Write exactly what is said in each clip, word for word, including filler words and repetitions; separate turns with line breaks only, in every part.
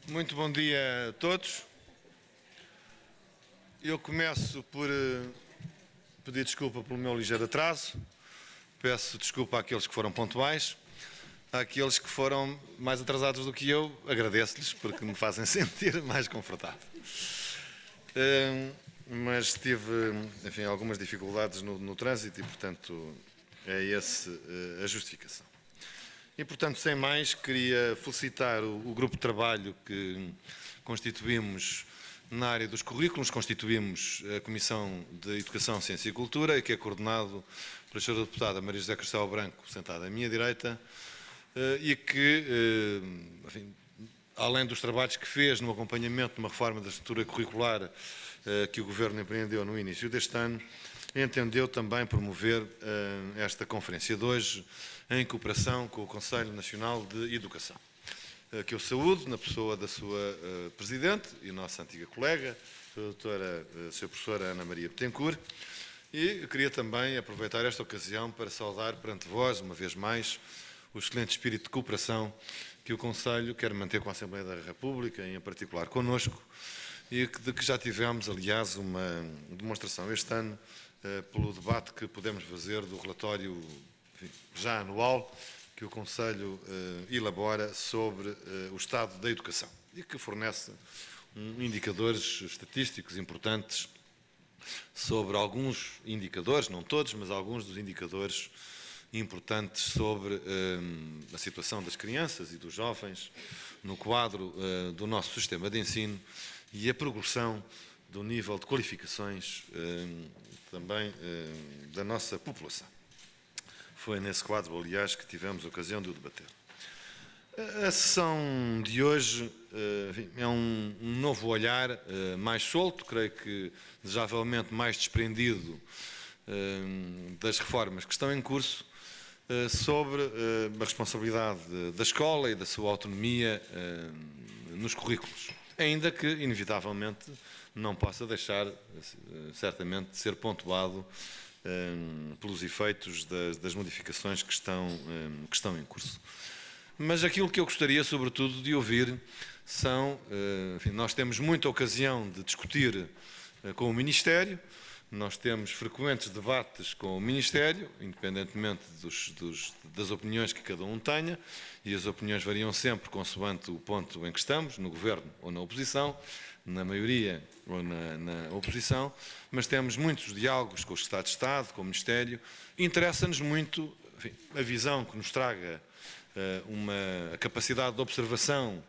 Muito bom dia a todos. Eu começo por uh, pedir desculpa pelo meu ligeiro atraso. Peço desculpa àqueles que foram pontuais. Àqueles que foram mais atrasados do que eu, agradeço-lhes porque me fazem sentir mais confortável. Uh, mas tive, enfim, algumas dificuldades no, no trânsito e, portanto, é essa uh, a justificação. E, portanto, sem mais, queria felicitar o, o grupo de trabalho que constituímos na área dos currículos, constituímos a Comissão de Educação, Ciência e Cultura, que é coordenado pela senhora deputada Maria José Castelo Branco, sentada à minha direita, e que, enfim, além dos trabalhos que fez no acompanhamento de uma reforma da estrutura curricular que o Governo empreendeu no início deste ano, entendeu também promover esta conferência de hoje em cooperação com o Conselho Nacional de Educação, que eu saúdo na pessoa da sua Presidente e nossa antiga colega, a doutora, a senhora professora Ana Maria Betancourt, e queria também aproveitar esta ocasião para saudar perante vós, uma vez mais, o excelente espírito de cooperação que o Conselho quer manter com a Assembleia da República, em particular connosco, e de que já tivemos, aliás, uma demonstração este ano pelo debate que podemos fazer do relatório, enfim, já anual que o Conselho eh, elabora sobre eh, o estado da educação e que fornece um, indicadores estatísticos importantes sobre alguns indicadores, não todos, mas alguns dos indicadores importantes sobre eh, a situação das crianças e dos jovens no quadro eh, do nosso sistema de ensino e a progressão do nível de qualificações eh, também eh, da nossa população. Foi nesse quadro, aliás, que tivemos a ocasião de o debater. A sessão de hoje enfim, é um, um novo olhar uh, mais solto, creio que desejavelmente mais desprendido uh, das reformas que estão em curso, uh, sobre uh, a responsabilidade da escola e da sua autonomia uh, nos currículos. Ainda que, inevitavelmente, não possa deixar, uh, certamente, de ser pontuado Um, pelos efeitos das, das modificações que estão, um, que estão em curso. Mas aquilo que eu gostaria, sobretudo, de ouvir são, uh, enfim, nós temos muita ocasião de discutir uh, com o Ministério, nós temos frequentes debates com o Ministério, independentemente dos, dos, das opiniões que cada um tenha, e as opiniões variam sempre consoante o ponto em que estamos, no Governo ou na oposição, na maioria ou na, na oposição, mas temos muitos diálogos com o Secretário de Estado, com o Ministério. Interessa-nos muito, enfim, a visão que nos traga uh, uma a capacidade de observação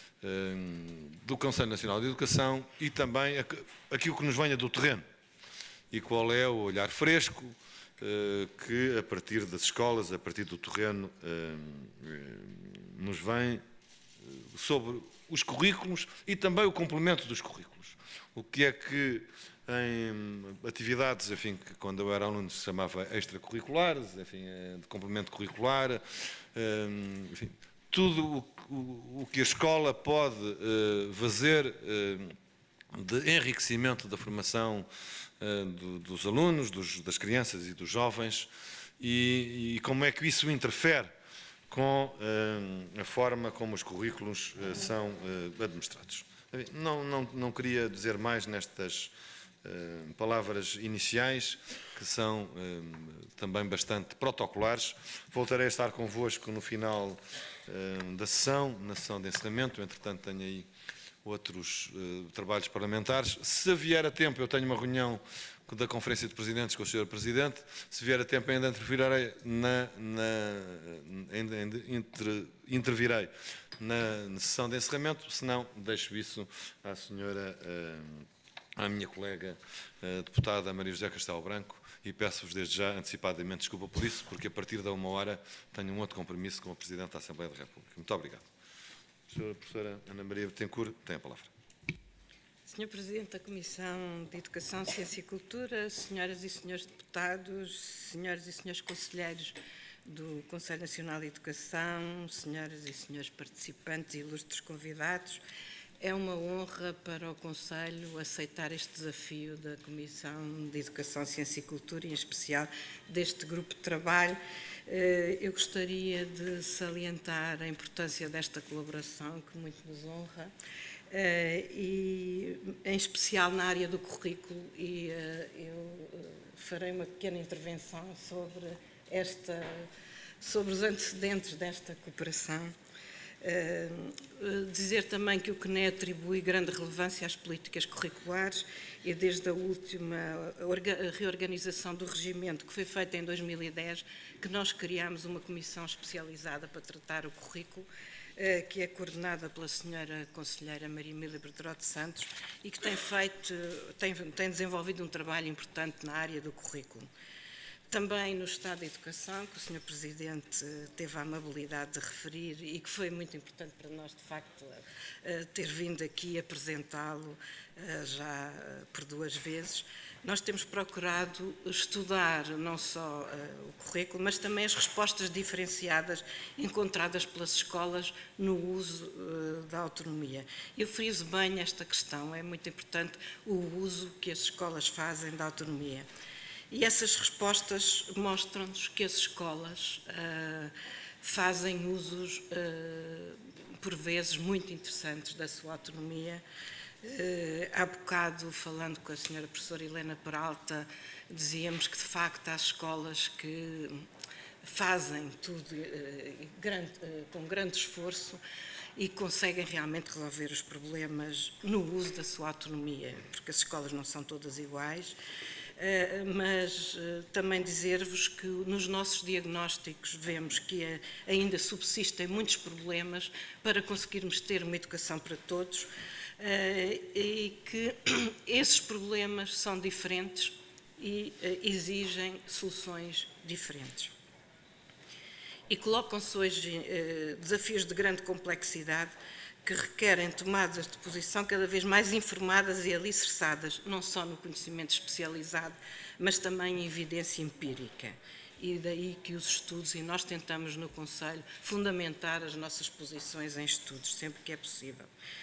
uh, do Conselho Nacional de Educação e também a, aquilo que nos venha do terreno. E qual é o olhar fresco uh, que, a partir das escolas, a partir do terreno, uh, uh, nos vem uh, sobre os currículos e também o complemento dos currículos. O que é que em atividades, enfim, que quando eu era aluno se chamava extracurriculares, enfim, de complemento curricular, enfim, tudo o, o que a escola pode uh, fazer uh, de enriquecimento da formação uh, do, dos alunos, dos, das crianças e dos jovens e, e como é que isso interfere com uh, a forma como os currículos uh, são uh, administrados. Não, não, não queria dizer mais nestas uh, palavras iniciais, que são uh, também bastante protocolares. Voltarei a estar convosco no final uh, da sessão, na sessão de encerramento. Entretanto, tenho aí outros uh, trabalhos parlamentares. Se vier a tempo, eu tenho uma reunião da Conferência de Presidentes com o senhor Presidente. Se vier a tempo, ainda intervirei na, na, ainda, ainda inter, intervirei na, na sessão de encerramento, se não, deixo isso à senhora, à minha colega a deputada Maria José Castelo Branco e peço-vos desde já antecipadamente desculpa por isso, porque a partir da uma hora tenho um outro compromisso com a Presidente da Assembleia da República. Muito obrigado. senhora professora Ana Maria Betancourt, tem a palavra.
senhor Presidente da Comissão de Educação, Ciência e Cultura, senhoras e senhores deputados, senhoras e senhores conselheiros do Conselho Nacional de Educação, senhoras e senhores participantes e ilustres convidados, é uma honra para o Conselho aceitar este desafio da Comissão de Educação, Ciência e Cultura, e em especial deste grupo de trabalho, Eu gostaria de salientar a importância desta colaboração, que muito nos honra, e em especial na área do currículo, e eu farei uma pequena intervenção sobre, esta, sobre os antecedentes desta cooperação. Uh, dizer também que o C N E atribui grande relevância às políticas curriculares e desde a última reorganização do regimento que foi feita em dois mil e dez que nós criámos uma comissão especializada para tratar o currículo, uh, que é coordenada pela senhora conselheira Maria Emília Bertró de Santos e que tem feito, tem, tem desenvolvido um trabalho importante na área do currículo. Também no Estado da Educação, que o senhor Presidente teve a amabilidade de referir e que foi muito importante para nós, de facto, ter vindo aqui apresentá-lo já por duas vezes, nós temos procurado estudar não só o currículo, mas também as respostas diferenciadas encontradas pelas escolas no uso da autonomia. Eu friso bem esta questão, é muito importante o uso que as escolas fazem da autonomia. E essas respostas mostram-nos que as escolas uh, fazem usos, uh, por vezes, muito interessantes da sua autonomia. Uh, há bocado, falando com a senhora professora Helena Peralta, dizíamos que, de facto, há escolas que fazem tudo uh, grande, uh, com grande esforço e conseguem realmente resolver os problemas no uso da sua autonomia, porque as escolas não são todas iguais. Uh, mas uh, também dizer-vos que nos nossos diagnósticos vemos que uh, ainda subsistem muitos problemas para conseguirmos ter uma educação para todos uh, e que esses problemas são diferentes e uh, exigem soluções diferentes. E colocam-se hoje uh, desafios de grande complexidade que requerem tomadas de posição cada vez mais informadas e alicerçadas, não só no conhecimento especializado, mas também em evidência empírica. E daí que os estudos, e nós tentamos no Conselho fundamentar as nossas posições em estudos, sempre que é possível.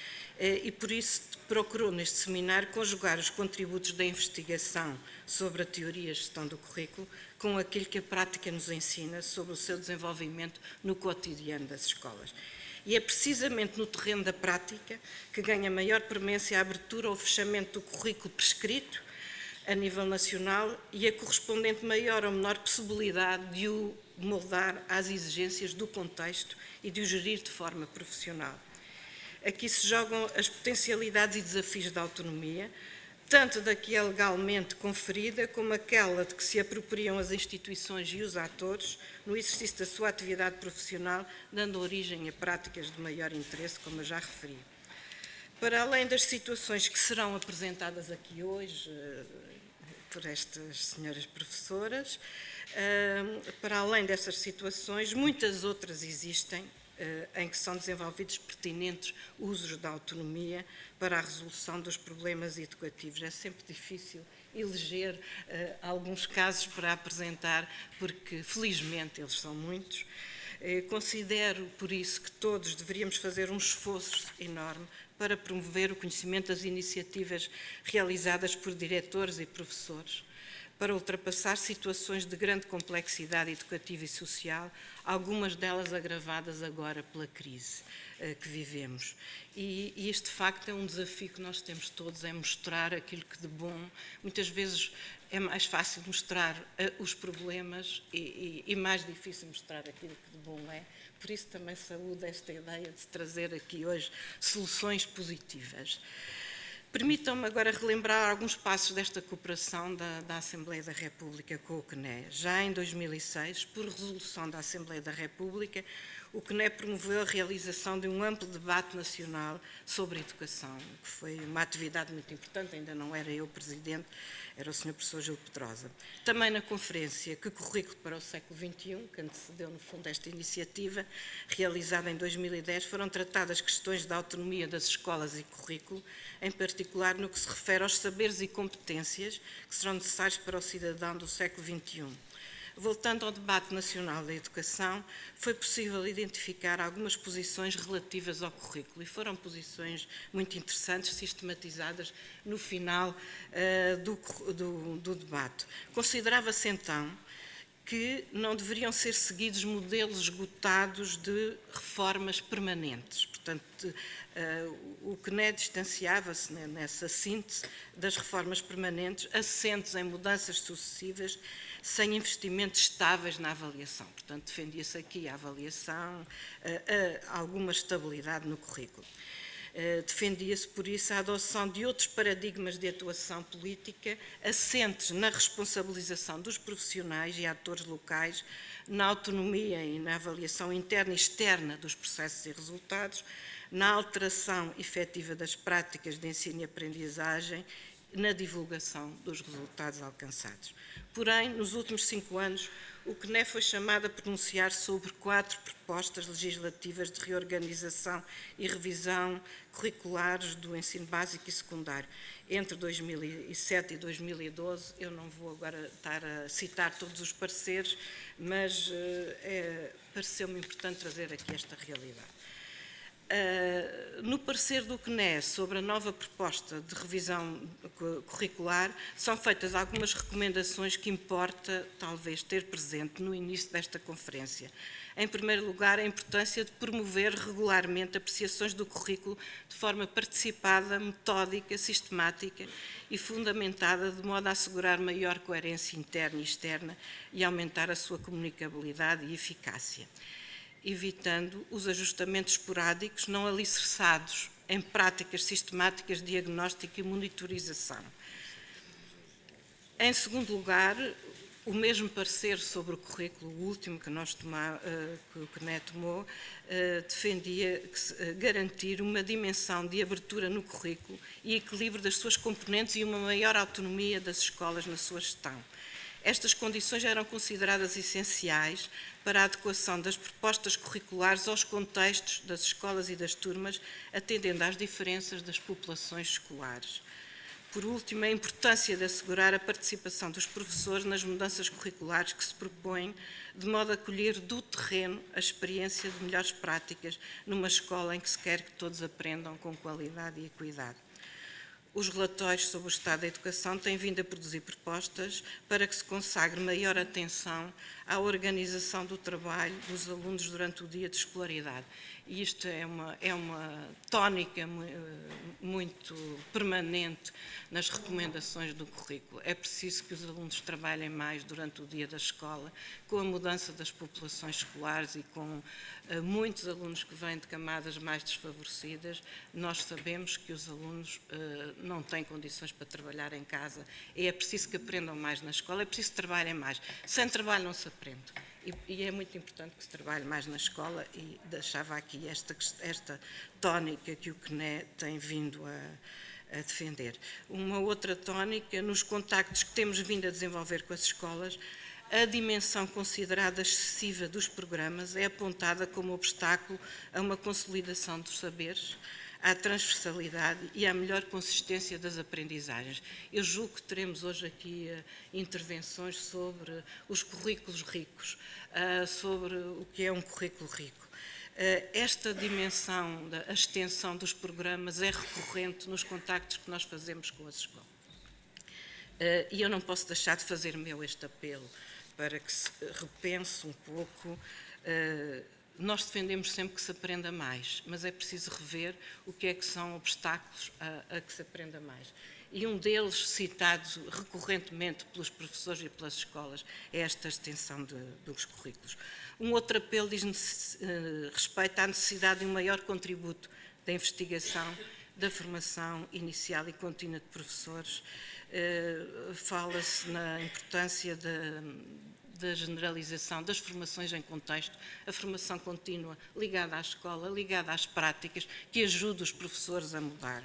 E por isso procurou neste seminário conjugar os contributos da investigação sobre a teoria e gestão do currículo com aquilo que a prática nos ensina sobre o seu desenvolvimento no cotidiano das escolas. E é precisamente no terreno da prática que ganha maior premência a abertura ou fechamento do currículo prescrito a nível nacional e a correspondente maior ou menor possibilidade de o moldar às exigências do contexto e de o gerir de forma profissional. Aqui se jogam as potencialidades e desafios da autonomia, tanto da que é legalmente conferida, como aquela de que se apropriam as instituições e os atores no exercício da sua atividade profissional, dando origem a práticas de maior interesse, como eu já referi. Para além das situações que serão apresentadas aqui hoje por estas senhoras professoras, para além dessas situações, muitas outras existem, em que são desenvolvidos pertinentes usos da autonomia para a resolução dos problemas educativos. É sempre difícil eleger uh, alguns casos para apresentar, porque felizmente eles são muitos. Uh, considero, por isso, que todos deveríamos fazer um esforço enorme para promover o conhecimento das iniciativas realizadas por diretores e professores, para ultrapassar situações de grande complexidade educativa e social, algumas delas agravadas agora pela crise uh, que vivemos. E, e este facto é um desafio que nós temos todos, é mostrar aquilo que de bom, muitas vezes é mais fácil mostrar uh, os problemas e, e, e mais difícil mostrar aquilo que de bom é. Por isso também saúdo esta ideia de trazer aqui hoje soluções positivas. Permitam-me agora relembrar alguns passos desta cooperação da, da Assembleia da República com o C N E. Já em dois mil e seis, por resolução da Assembleia da República, o C N E promoveu a realização de um amplo debate nacional sobre a educação, que foi uma atividade muito importante, ainda não era eu presidente, era o senhor professor Gil Pedrosa. Também na conferência Que Currículo para o século vinte e um, que antecedeu no fundo esta iniciativa, realizada em dois mil e dez, foram tratadas questões da autonomia das escolas e currículo, em particular no que se refere aos saberes e competências que serão necessários para o cidadão do século vinte e um. Voltando ao debate nacional da educação, foi possível identificar algumas posições relativas ao currículo e foram posições muito interessantes, sistematizadas no final uh, do, do, do debate. Considerava-se então que não deveriam ser seguidos modelos esgotados de reformas permanentes. Portanto, o C N E distanciava-se nessa síntese das reformas permanentes, assentes em mudanças sucessivas, sem investimentos estáveis na avaliação. Portanto, defendia-se aqui a avaliação, alguma estabilidade no currículo. Defendia-se, por isso, a adoção de outros paradigmas de atuação política assentes na responsabilização dos profissionais e atores locais, na autonomia e na avaliação interna e externa dos processos e resultados, na alteração efetiva das práticas de ensino e aprendizagem, na divulgação dos resultados alcançados. Porém, nos últimos cinco anos, o C N E foi chamado a pronunciar sobre quatro propostas legislativas de reorganização e revisão curriculares do ensino básico e secundário. Entre dois mil e sete e dois mil e doze, eu não vou agora estar a citar todos os pareceres, mas é, pareceu-me importante trazer aqui esta realidade. Uh, no parecer do C N E sobre a nova proposta de revisão curricular, são feitas algumas recomendações que importa, talvez, ter presente no início desta conferência. Em primeiro lugar, a importância de promover regularmente apreciações do currículo de forma participada, metódica, sistemática e fundamentada, de modo a assegurar maior coerência interna e externa e aumentar a sua comunicabilidade e eficácia, evitando os ajustamentos esporádicos não alicerçados em práticas sistemáticas de diagnóstico e monitorização. Em segundo lugar, o mesmo parecer sobre o currículo, o último que, nós toma, que o C N E tomou, defendia garantir uma dimensão de abertura no currículo e equilíbrio das suas componentes e uma maior autonomia das escolas na sua gestão. Estas condições eram consideradas essenciais para a adequação das propostas curriculares aos contextos das escolas e das turmas, atendendo às diferenças das populações escolares. Por último, a importância de assegurar a participação dos professores nas mudanças curriculares que se propõem, de modo a colher do terreno a experiência de melhores práticas numa escola em que se quer que todos aprendam com qualidade e equidade. Os relatórios sobre o estado da educação têm vindo a produzir propostas para que se consagre maior atenção à organização do trabalho dos alunos durante o dia de escolaridade. E isto é uma, é uma tónica muito permanente nas recomendações do currículo. É preciso que os alunos trabalhem mais durante o dia da escola, com a mudança das populações escolares e com uh, muitos alunos que vêm de camadas mais desfavorecidas. Nós sabemos que os alunos uh, não têm condições para trabalhar em casa e é preciso que aprendam mais na escola, é preciso que trabalhem mais. Sem trabalho não se aprende. E, e é muito importante que se trabalhe mais na escola e deixava aqui esta, esta tónica que o C N E tem vindo a, a defender. Uma outra tónica, nos contactos que temos vindo a desenvolver com as escolas, a dimensão considerada excessiva dos programas é apontada como obstáculo a uma consolidação dos saberes, à transversalidade e à melhor consistência das aprendizagens. Eu julgo que teremos hoje aqui uh, intervenções sobre os currículos ricos, uh, sobre o que é um currículo rico. Uh, esta dimensão da extensão dos programas é recorrente nos contactos que nós fazemos com as escolas. Uh, e eu não posso deixar de fazer meu este apelo para que se repense um pouco. Uh, Nós defendemos sempre que se aprenda mais, mas é preciso rever o que é que são obstáculos a, a que se aprenda mais. E um deles, citado recorrentemente pelos professores e pelas escolas, é esta extensão de, dos currículos. Um outro apelo diz uh, respeito à necessidade de um maior contributo da investigação, da formação inicial e contínua de professores. Uh, fala-se na importância de da generalização das formações em contexto, a formação contínua ligada à escola, ligada às práticas, que ajude os professores a mudar.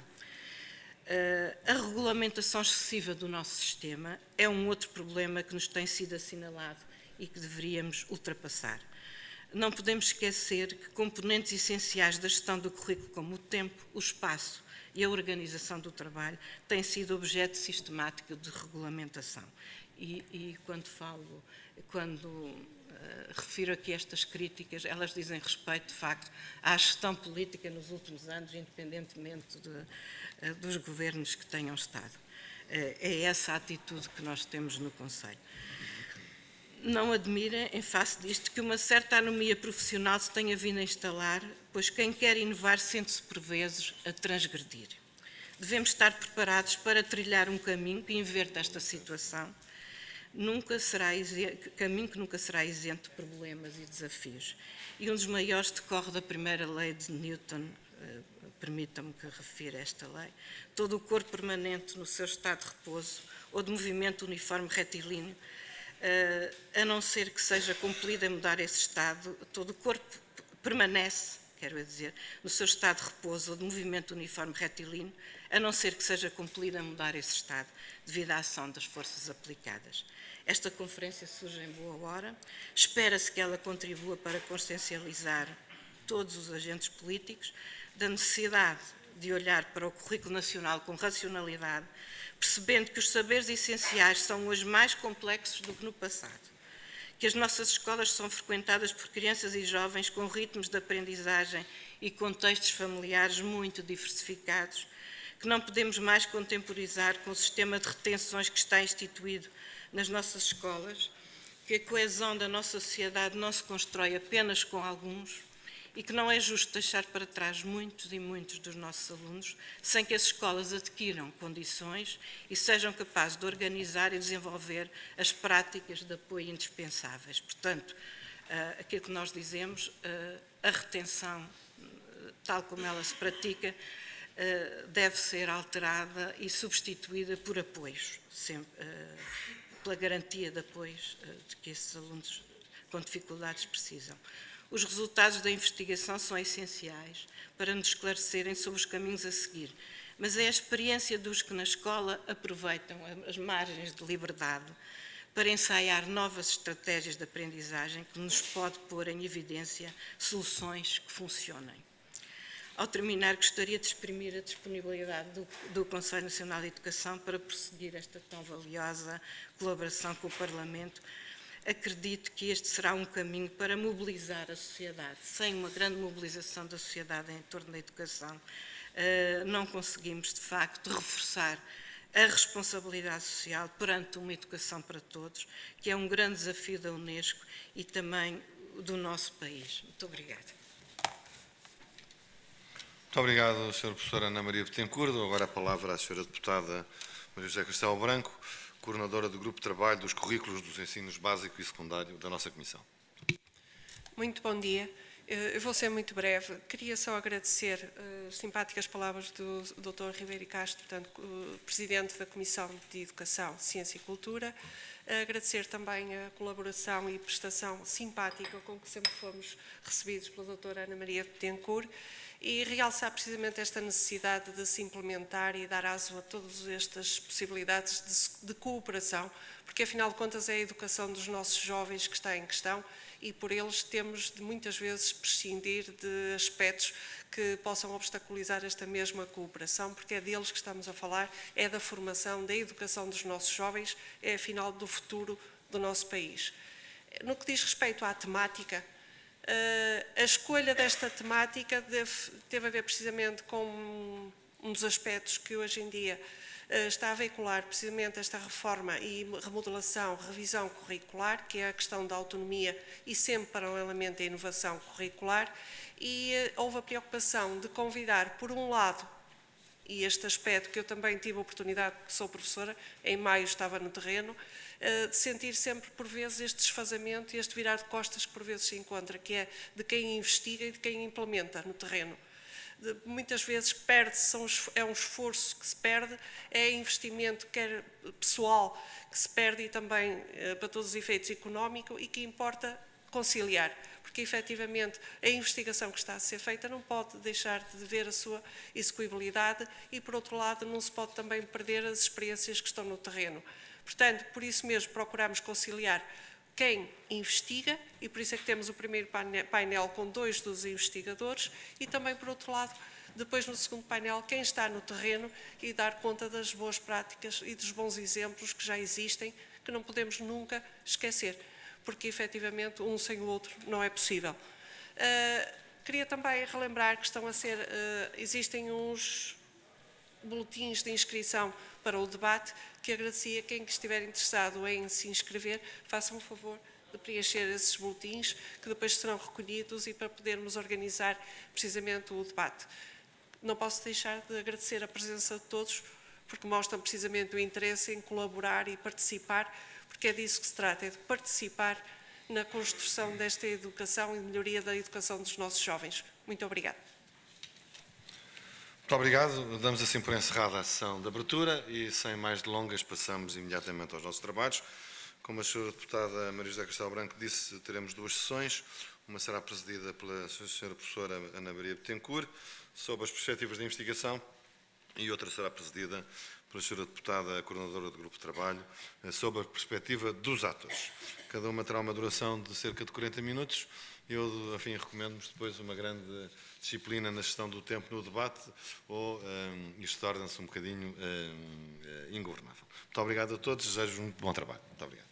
A regulamentação excessiva do nosso sistema é um outro problema que nos tem sido assinalado e que deveríamos ultrapassar. Não podemos esquecer que componentes essenciais da gestão do currículo, como o tempo, o espaço e a organização do trabalho, têm sido objeto sistemático de regulamentação. E, e quando falo, quando uh, refiro aqui estas críticas, elas dizem respeito, de facto, à gestão política nos últimos anos, independentemente de, uh, dos governos que tenham estado. Uh, é essa a atitude que nós temos no Conselho. Não admira, em face disto, que uma certa anomia profissional se tenha vindo a instalar, pois quem quer inovar sente-se por vezes a transgredir. Devemos estar preparados para trilhar um caminho que inverte esta situação, nunca será caminho que nunca será isento de problemas e desafios. E um dos maiores decorre da primeira lei de Newton, eh, permitam-me que refira esta lei: todo o corpo permanente no seu estado de repouso ou de movimento uniforme retilíneo, eh, a não ser que seja compelido a mudar esse estado, todo o corpo permanece, quero dizer, no seu estado de repouso ou de movimento uniforme retilíneo, a não ser que seja compelido a mudar esse estado, devido à ação das forças aplicadas. Esta conferência surge em boa hora, espera-se que ela contribua para consciencializar todos os agentes políticos da necessidade de olhar para o currículo nacional com racionalidade, percebendo que os saberes essenciais são hoje mais complexos do que no passado, que as nossas escolas são frequentadas por crianças e jovens com ritmos de aprendizagem e contextos familiares muito diversificados, que não podemos mais contemporizar com o sistema de retenções que está instituído nas nossas escolas, que a coesão da nossa sociedade não se constrói apenas com alguns e que não é justo deixar para trás muitos e muitos dos nossos alunos sem que as escolas adquiram condições e sejam capazes de organizar e desenvolver as práticas de apoio indispensáveis. Portanto, aquilo que nós dizemos, a retenção, tal como ela se pratica, deve ser alterada e substituída por apoios, sempre, pela garantia de apoios de que esses alunos com dificuldades precisam. Os resultados da investigação são essenciais para nos esclarecerem sobre os caminhos a seguir, mas é a experiência dos que na escola aproveitam as margens de liberdade para ensaiar novas estratégias de aprendizagem que nos pode pôr em evidência soluções que funcionem. Ao terminar, gostaria de exprimir a disponibilidade do, do Conselho Nacional de Educação para prosseguir esta tão valiosa colaboração com o Parlamento. Acredito que este será um caminho para mobilizar a sociedade. Sem uma grande mobilização da sociedade em torno da educação, não conseguimos, de facto, reforçar a responsabilidade social perante uma educação para todos, que é um grande desafio da Unesco e também do nosso país. Muito obrigada.
Muito obrigado, senhora professora Ana Maria Bettencourt. Dou agora a palavra à senhora deputada Maria José Castelo Branco, coordenadora do Grupo de Trabalho dos Currículos dos Ensinos Básico e Secundário da nossa Comissão.
Muito bom dia. Eu vou ser muito breve. Queria só agradecer as simpáticas palavras do doutor Ribeiro Castro, portanto, Presidente da Comissão de Educação, Ciência e Cultura. Agradecer também a colaboração e prestação simpática com que sempre fomos recebidos pela doutora Ana Maria Bettencourt e realçar precisamente esta necessidade de se implementar e dar aso a todas estas possibilidades de, de cooperação, porque afinal de contas é a educação dos nossos jovens que está em questão e por eles temos de muitas vezes prescindir de aspectos que possam obstaculizar esta mesma cooperação, porque é deles que estamos a falar, é da formação, da educação dos nossos jovens, é afinal do futuro do nosso país. No que diz respeito à temática, a escolha desta temática deve, teve a ver precisamente com um dos aspectos que hoje em dia está a veicular precisamente esta reforma e remodelação, revisão curricular, que é a questão da autonomia e sempre paralelamente a inovação curricular, e houve a preocupação de convidar, por um lado, e este aspecto que eu também tive a oportunidade, porque sou professora, em maio estava no terreno, de sentir sempre, por vezes, este desfazamento e este virar de costas que por vezes se encontra, que é de quem investiga e de quem implementa no terreno. De, muitas vezes perde-se, é um esforço que se perde, é investimento quer pessoal que se perde e também, para todos os efeitos, económico e que importa conciliar, porque efetivamente a investigação que está a ser feita não pode deixar de ver a sua execuibilidade e, por outro lado, não se pode também perder as experiências que estão no terreno. Portanto, por isso mesmo procuramos conciliar quem investiga e por isso é que temos o primeiro painel com dois dos investigadores e também, por outro lado, depois no segundo painel, quem está no terreno e dar conta das boas práticas e dos bons exemplos que já existem, que não podemos nunca esquecer, porque efetivamente um sem o outro não é possível. Uh, queria também relembrar que estão a ser, uh, existem uns, boletins de inscrição para o debate, que agradecia quem estiver interessado em se inscrever, façam o favor de preencher esses boletins, que depois serão recolhidos e para podermos organizar precisamente o debate. Não posso deixar de agradecer a presença de todos, porque mostram precisamente o interesse em colaborar e participar, porque é disso que se trata, é de participar na construção desta educação e melhoria da educação dos nossos jovens. Muito obrigada.
Muito obrigado. Damos assim por encerrada a sessão de abertura e, sem mais delongas, passamos imediatamente aos nossos trabalhos. Como a senhora deputada Maria José Castelo Branco disse, teremos duas sessões. Uma será presidida pela senhora professora Ana Maria Betancourt, sobre as perspectivas de investigação, e outra será presidida pela senhora deputada coordenadora do Grupo de Trabalho, sobre a perspectiva dos atores. Cada uma terá uma duração de cerca de quarenta minutos. Eu, enfim, recomendo-vos depois uma grande disciplina na gestão do tempo no debate, ou um, isto torna-se um bocadinho um, ingovernável. Muito obrigado a todos, desejo um bom trabalho. Muito obrigado.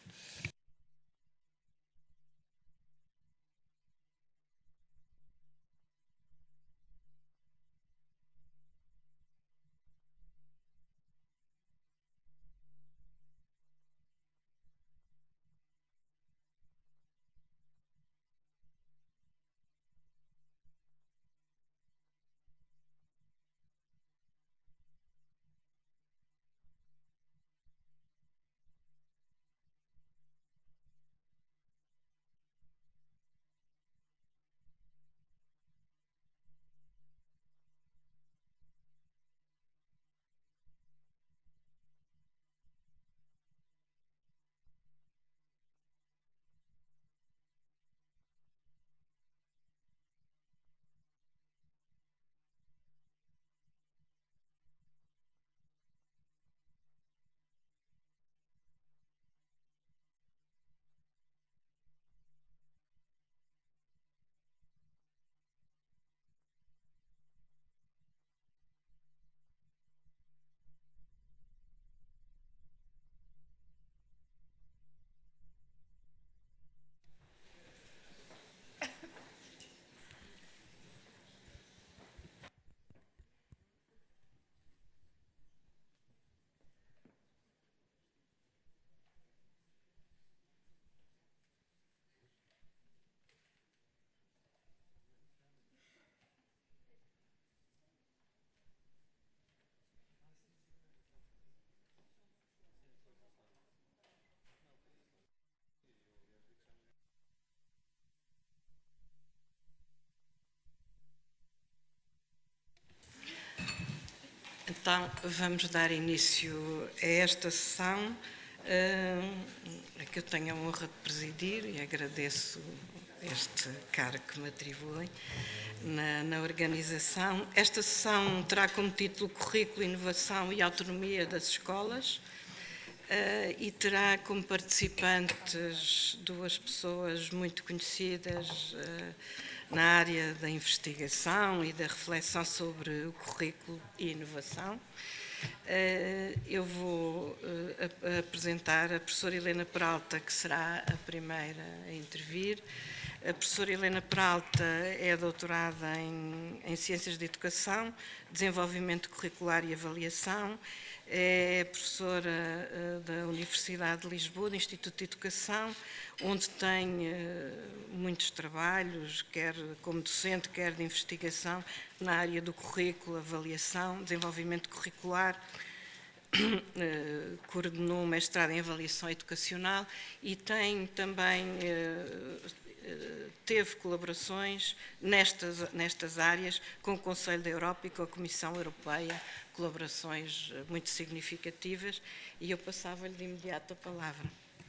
Então, vamos dar início a esta sessão, a que eu tenho a honra de presidir, e agradeço este cargo que me atribuem na, na organização. Esta sessão terá como título Currículo, Inovação e Autonomia das Escolas, e terá como participantes duas pessoas muito conhecidas na área da investigação e da reflexão sobre o currículo e inovação. Eu vou apresentar a professora Helena Peralta, que será a primeira a intervir. A professora Helena Peralta é doutorada em, em Ciências de Educação, Desenvolvimento Curricular e Avaliação. É professora uh, da Universidade de Lisboa, do Instituto de Educação, onde tem uh, muitos trabalhos, quer como docente, quer de investigação, na área do currículo, avaliação, desenvolvimento curricular, uh, coordenou um mestrado em avaliação educacional e tem também, uh, uh, teve colaborações nestas, nestas áreas com o Conselho da Europa e com a Comissão Europeia, colaborações muito significativas, e eu passava-lhe de imediato a palavra.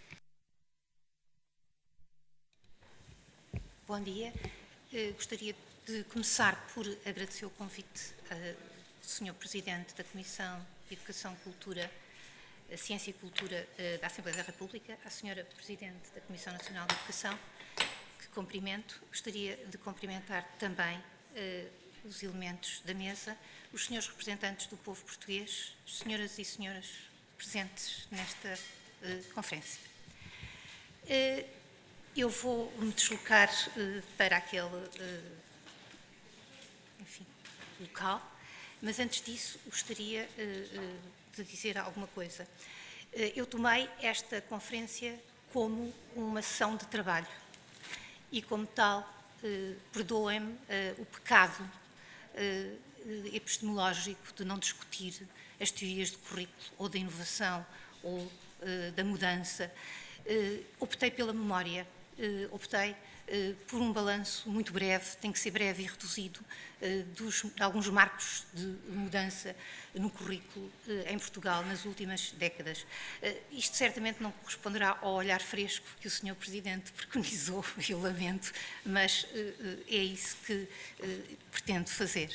Bom dia. Uh, gostaria de começar por agradecer o convite uh, do senhor Presidente da Comissão de Educação, Cultura, Ciência e Cultura uh, da Assembleia da República, à senhora Presidente da Comissão Nacional de Educação, que cumprimento. Gostaria de cumprimentar também uh, os elementos da mesa, os senhores representantes do povo português, senhoras e senhores presentes nesta uh, conferência. Uh, eu vou me deslocar uh, para aquele uh, enfim, local mas antes disso gostaria de dizer alguma coisa. Eu tomei esta conferência como uma sessão de trabalho e, como tal, perdoem-me o pecado epistemológico de não discutir as teorias de currículo ou da inovação ou da mudança. Optei pela memória, optei por um balanço muito breve, tem que ser breve e reduzido, dos, de alguns marcos de mudança no currículo em Portugal nas últimas décadas. Isto certamente não corresponderá ao olhar fresco que o senhor Presidente preconizou, eu lamento, mas é isso que pretendo fazer.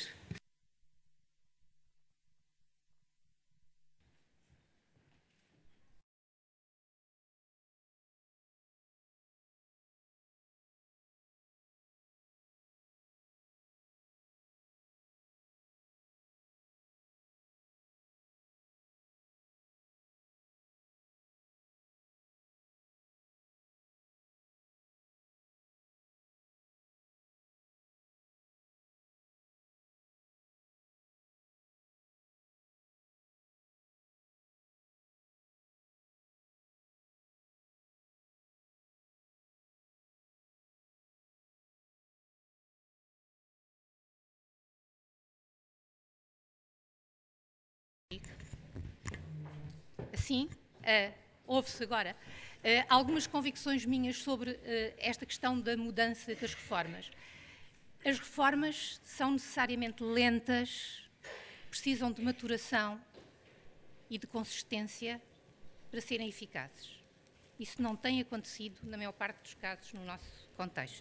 Assim, uh, ouve-se agora uh, algumas convicções minhas sobre uh, esta questão da mudança das reformas. As reformas são necessariamente lentas, precisam de maturação e de consistência para serem eficazes. Isso não tem acontecido, na maior parte dos casos, no nosso contexto.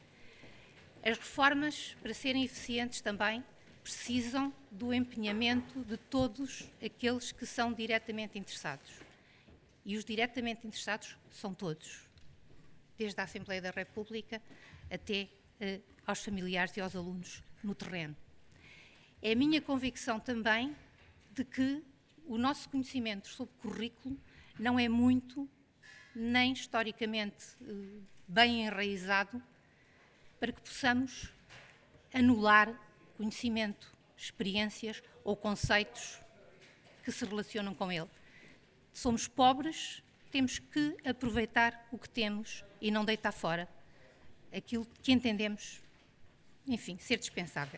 As reformas, para serem eficientes também, precisam do empenhamento de todos aqueles que são diretamente interessados. E os diretamente interessados são todos, desde a Assembleia da República até eh, aos familiares e aos alunos no terreno. É a minha convicção também de que o nosso conhecimento sobre currículo não é muito, nem historicamente eh, bem enraizado, para que possamos anular conhecimento, experiências ou conceitos que se relacionam com ele. Somos pobres, temos que aproveitar o que temos e não deitar fora aquilo que entendemos, enfim, ser dispensável.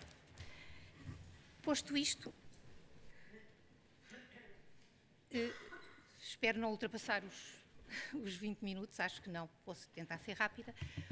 Posto isto, eh, espero não ultrapassar os, os vinte minutos, acho que não, posso tentar ser rápida.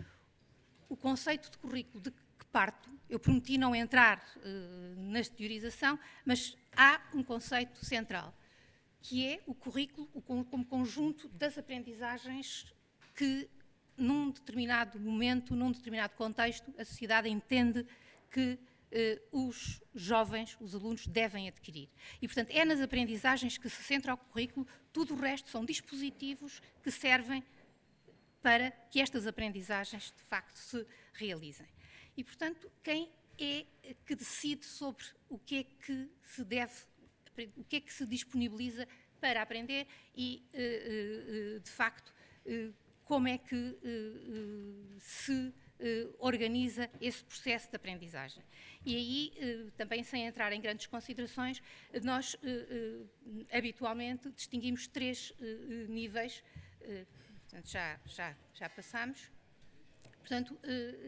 O conceito de currículo de que parto, eu prometi não entrar uh, na teorização, mas há um conceito central, que é o currículo como conjunto das aprendizagens que, num determinado momento, num determinado contexto, a sociedade entende que uh, os jovens, os alunos, devem adquirir. E, portanto, é nas aprendizagens que se centra o currículo, tudo o resto são dispositivos que servem para que estas aprendizagens, de facto, se realizem. E, portanto, quem é que decide sobre o que é que se deve, o que é que se disponibiliza para aprender e, de facto, como é que se organiza esse processo de aprendizagem. E aí, também sem entrar em grandes considerações, nós habitualmente distinguimos três níveis. Portanto, já, já, já passamos, portanto,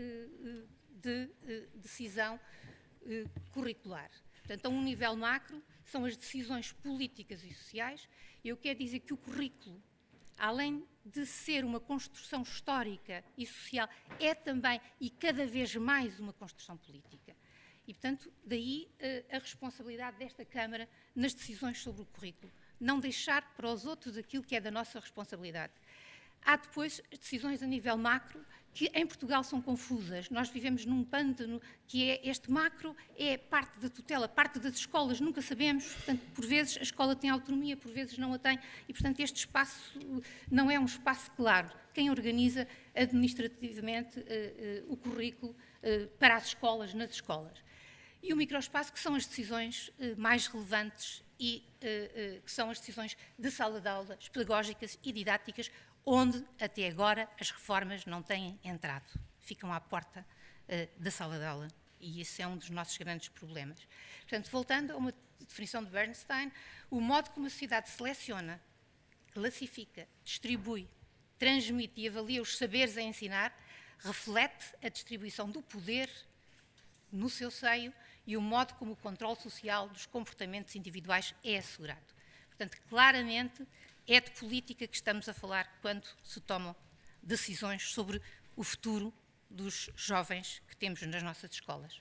de decisão curricular. Portanto, a um nível macro, são as decisões políticas e sociais. Eu quero dizer que o currículo, além de ser uma construção histórica e social, é também, e cada vez mais, uma construção política. E, portanto, daí a responsabilidade desta Câmara nas decisões sobre o currículo. Não deixar para os outros aquilo que é da nossa responsabilidade. Há depois decisões a nível macro que em Portugal são confusas. Nós vivemos num pântano que é este macro, é parte da tutela, parte das escolas, nunca sabemos, portanto, por vezes a escola tem autonomia, por vezes não a tem, e portanto este espaço não é um espaço claro. Quem organiza administrativamente uh, uh, o currículo uh, para as escolas, nas escolas. E o microespaço, que são as decisões uh, mais relevantes e uh, uh, que são as decisões de sala de aula, pedagógicas e didáticas, onde, até agora, as reformas não têm entrado. Ficam à porta uh, da sala de aula E esse é um dos nossos grandes problemas. Portanto, voltando a uma definição de Bernstein, o modo como a sociedade seleciona, classifica, distribui, transmite e avalia os saberes a ensinar, reflete a distribuição do poder no seu seio e o modo como o controle social dos comportamentos individuais é assegurado. Portanto, claramente, é de política que estamos a falar quando se tomam decisões sobre o futuro dos jovens que temos nas nossas escolas.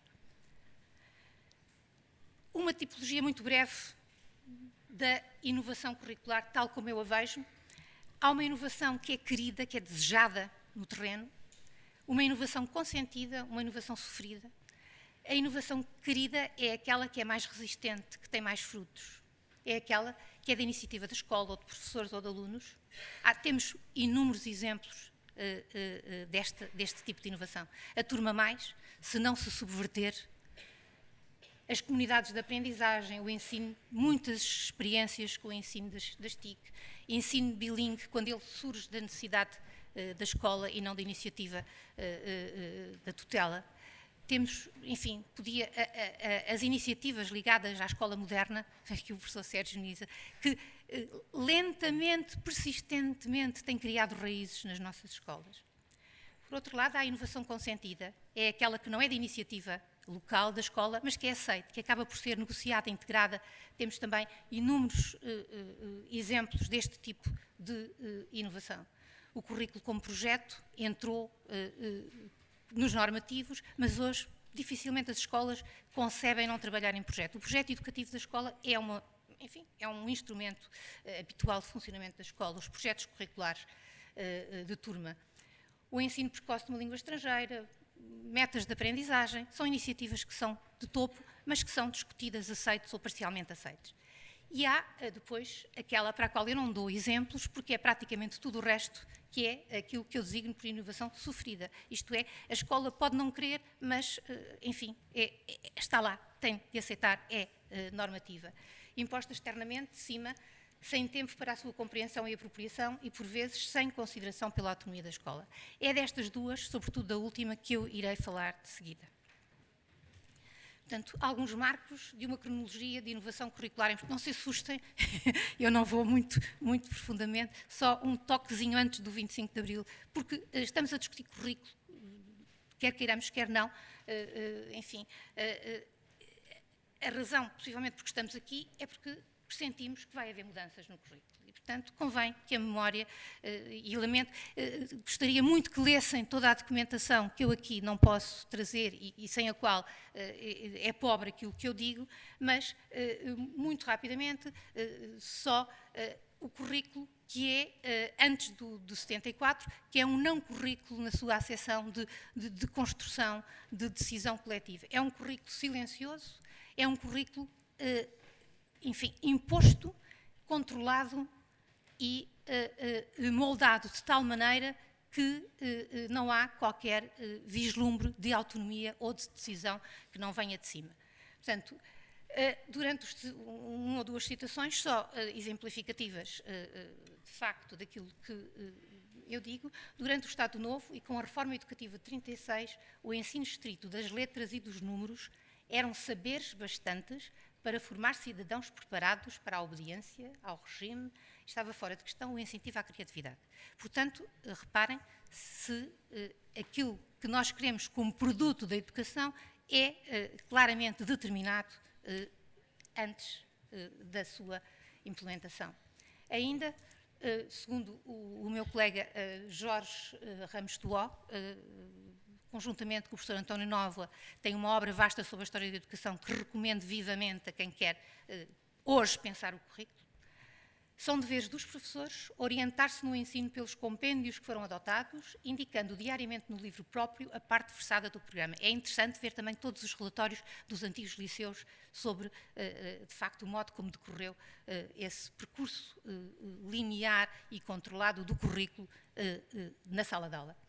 Uma tipologia muito breve da inovação curricular, tal como eu a vejo. Há uma inovação que é querida, que é desejada no terreno, uma inovação consentida, uma inovação sofrida. A inovação querida é aquela que é mais resistente, que tem mais frutos. É aquela que é da iniciativa da escola, ou de professores, ou de alunos. Há, temos inúmeros exemplos uh, uh, uh, deste, deste tipo de inovação. A Turma Mais, se não se subverter, as comunidades de aprendizagem, o ensino, muitas experiências com o ensino das, das T I C, ensino bilingue, quando ele surge da necessidade uh, da escola e não da iniciativa uh, uh, uh, da tutela. Temos, enfim, podia, a, a, as iniciativas ligadas à escola moderna, que o professor Sérgio Niza, que eh, lentamente, persistentemente têm criado raízes nas nossas escolas. Por outro lado, há a inovação consentida, é aquela que não é de iniciativa local da escola, mas que é aceita, que acaba por ser negociada, integrada. Temos também inúmeros eh, eh, exemplos deste tipo de eh, inovação. O currículo como projeto entrou eh, eh, nos normativos, mas hoje dificilmente as escolas concebem não trabalhar em projeto. O projeto educativo da escola é, uma, enfim, é um instrumento uh, habitual de funcionamento da escola, os projetos curriculares uh, de turma. O ensino precoce de uma língua estrangeira, metas de aprendizagem, são iniciativas que são de topo, mas que são discutidas, aceitas ou parcialmente aceitas. E há, depois, aquela para a qual eu não dou exemplos, porque é praticamente tudo o resto, que é aquilo que eu designo por inovação sofrida. Isto é, a escola pode não querer, mas, enfim, é, é, está lá, tem de aceitar, é, é normativa. Imposta externamente, de cima, sem tempo para a sua compreensão e apropriação e, por vezes, sem consideração pela autonomia da escola. É destas duas, sobretudo da última, que eu irei falar de seguida. Portanto, alguns marcos de uma cronologia de inovação curricular. Não se assustem, eu não vou muito, muito profundamente, só um toquezinho antes do vinte e cinco de Abril, porque estamos a discutir currículo, quer queiramos, quer não, enfim, a razão, possivelmente porque estamos aqui, é porque sentimos que vai haver mudanças no currículo. E, portanto, convém que a memória, e lamento, gostaria muito que lessem toda a documentação que eu aqui não posso trazer e, e sem a qual é pobre aquilo que eu digo, mas, muito rapidamente, só o currículo que é, antes do, do setenta e quatro, que é um não currículo na sua acessão de, de, de construção, de decisão coletiva. É um currículo silencioso, é um currículo, enfim, imposto, controlado e uh, uh, moldado de tal maneira que uh, uh, não há qualquer uh, vislumbre de autonomia ou de decisão que não venha de cima. Portanto, uh, durante os, uma ou duas citações só uh, exemplificativas, uh, uh, de facto, daquilo que uh, eu digo, durante o Estado Novo e com a reforma educativa de trinta e seis, o ensino estrito das letras e dos números eram saberes bastantes para formar cidadãos preparados para a obediência ao regime, estava fora de questão o incentivo à criatividade. Portanto, reparem, se eh, aquilo que nós queremos como produto da educação é eh, claramente determinado eh, antes eh, da sua implementação. Ainda, eh, segundo o, o meu colega eh, Jorge eh, Ramos Tuó, eh, conjuntamente com o professor António Nóvoa, tem uma obra vasta sobre a história da educação que recomendo vivamente a quem quer eh, hoje pensar o currículo. São deveres dos professores orientar-se no ensino pelos compêndios que foram adotados, indicando diariamente no livro próprio a parte versada do programa. É interessante ver também todos os relatórios dos antigos liceus sobre, eh, de facto, o modo como decorreu eh, esse percurso eh, linear e controlado do currículo eh, eh, na sala de aula.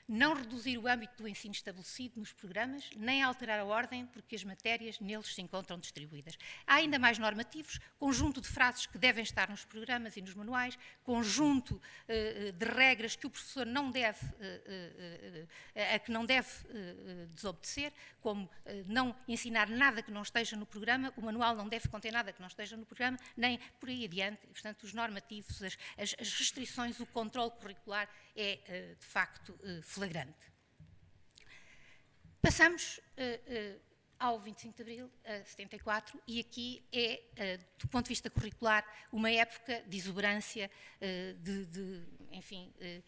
não reduzir o âmbito do ensino estabelecido nos programas, nem alterar a ordem porque as matérias neles se encontram distribuídas. Há ainda mais normativos, conjunto de frases que devem estar nos programas e nos manuais, conjunto uh, de regras que o professor não deve, uh, uh, uh, a que não deve uh, desobedecer, como uh, não ensinar nada que não esteja no programa, o manual não deve conter nada que não esteja no programa, nem por aí adiante. Portanto, os normativos, as, as, as restrições, o controle curricular é, uh, de facto, uh, flagrante. Passamos uh, uh, ao vinte e cinco de Abril, uh, setenta e quatro, e aqui é, uh, do ponto de vista curricular, uma época de exuberância, uh, de, de, enfim, uh,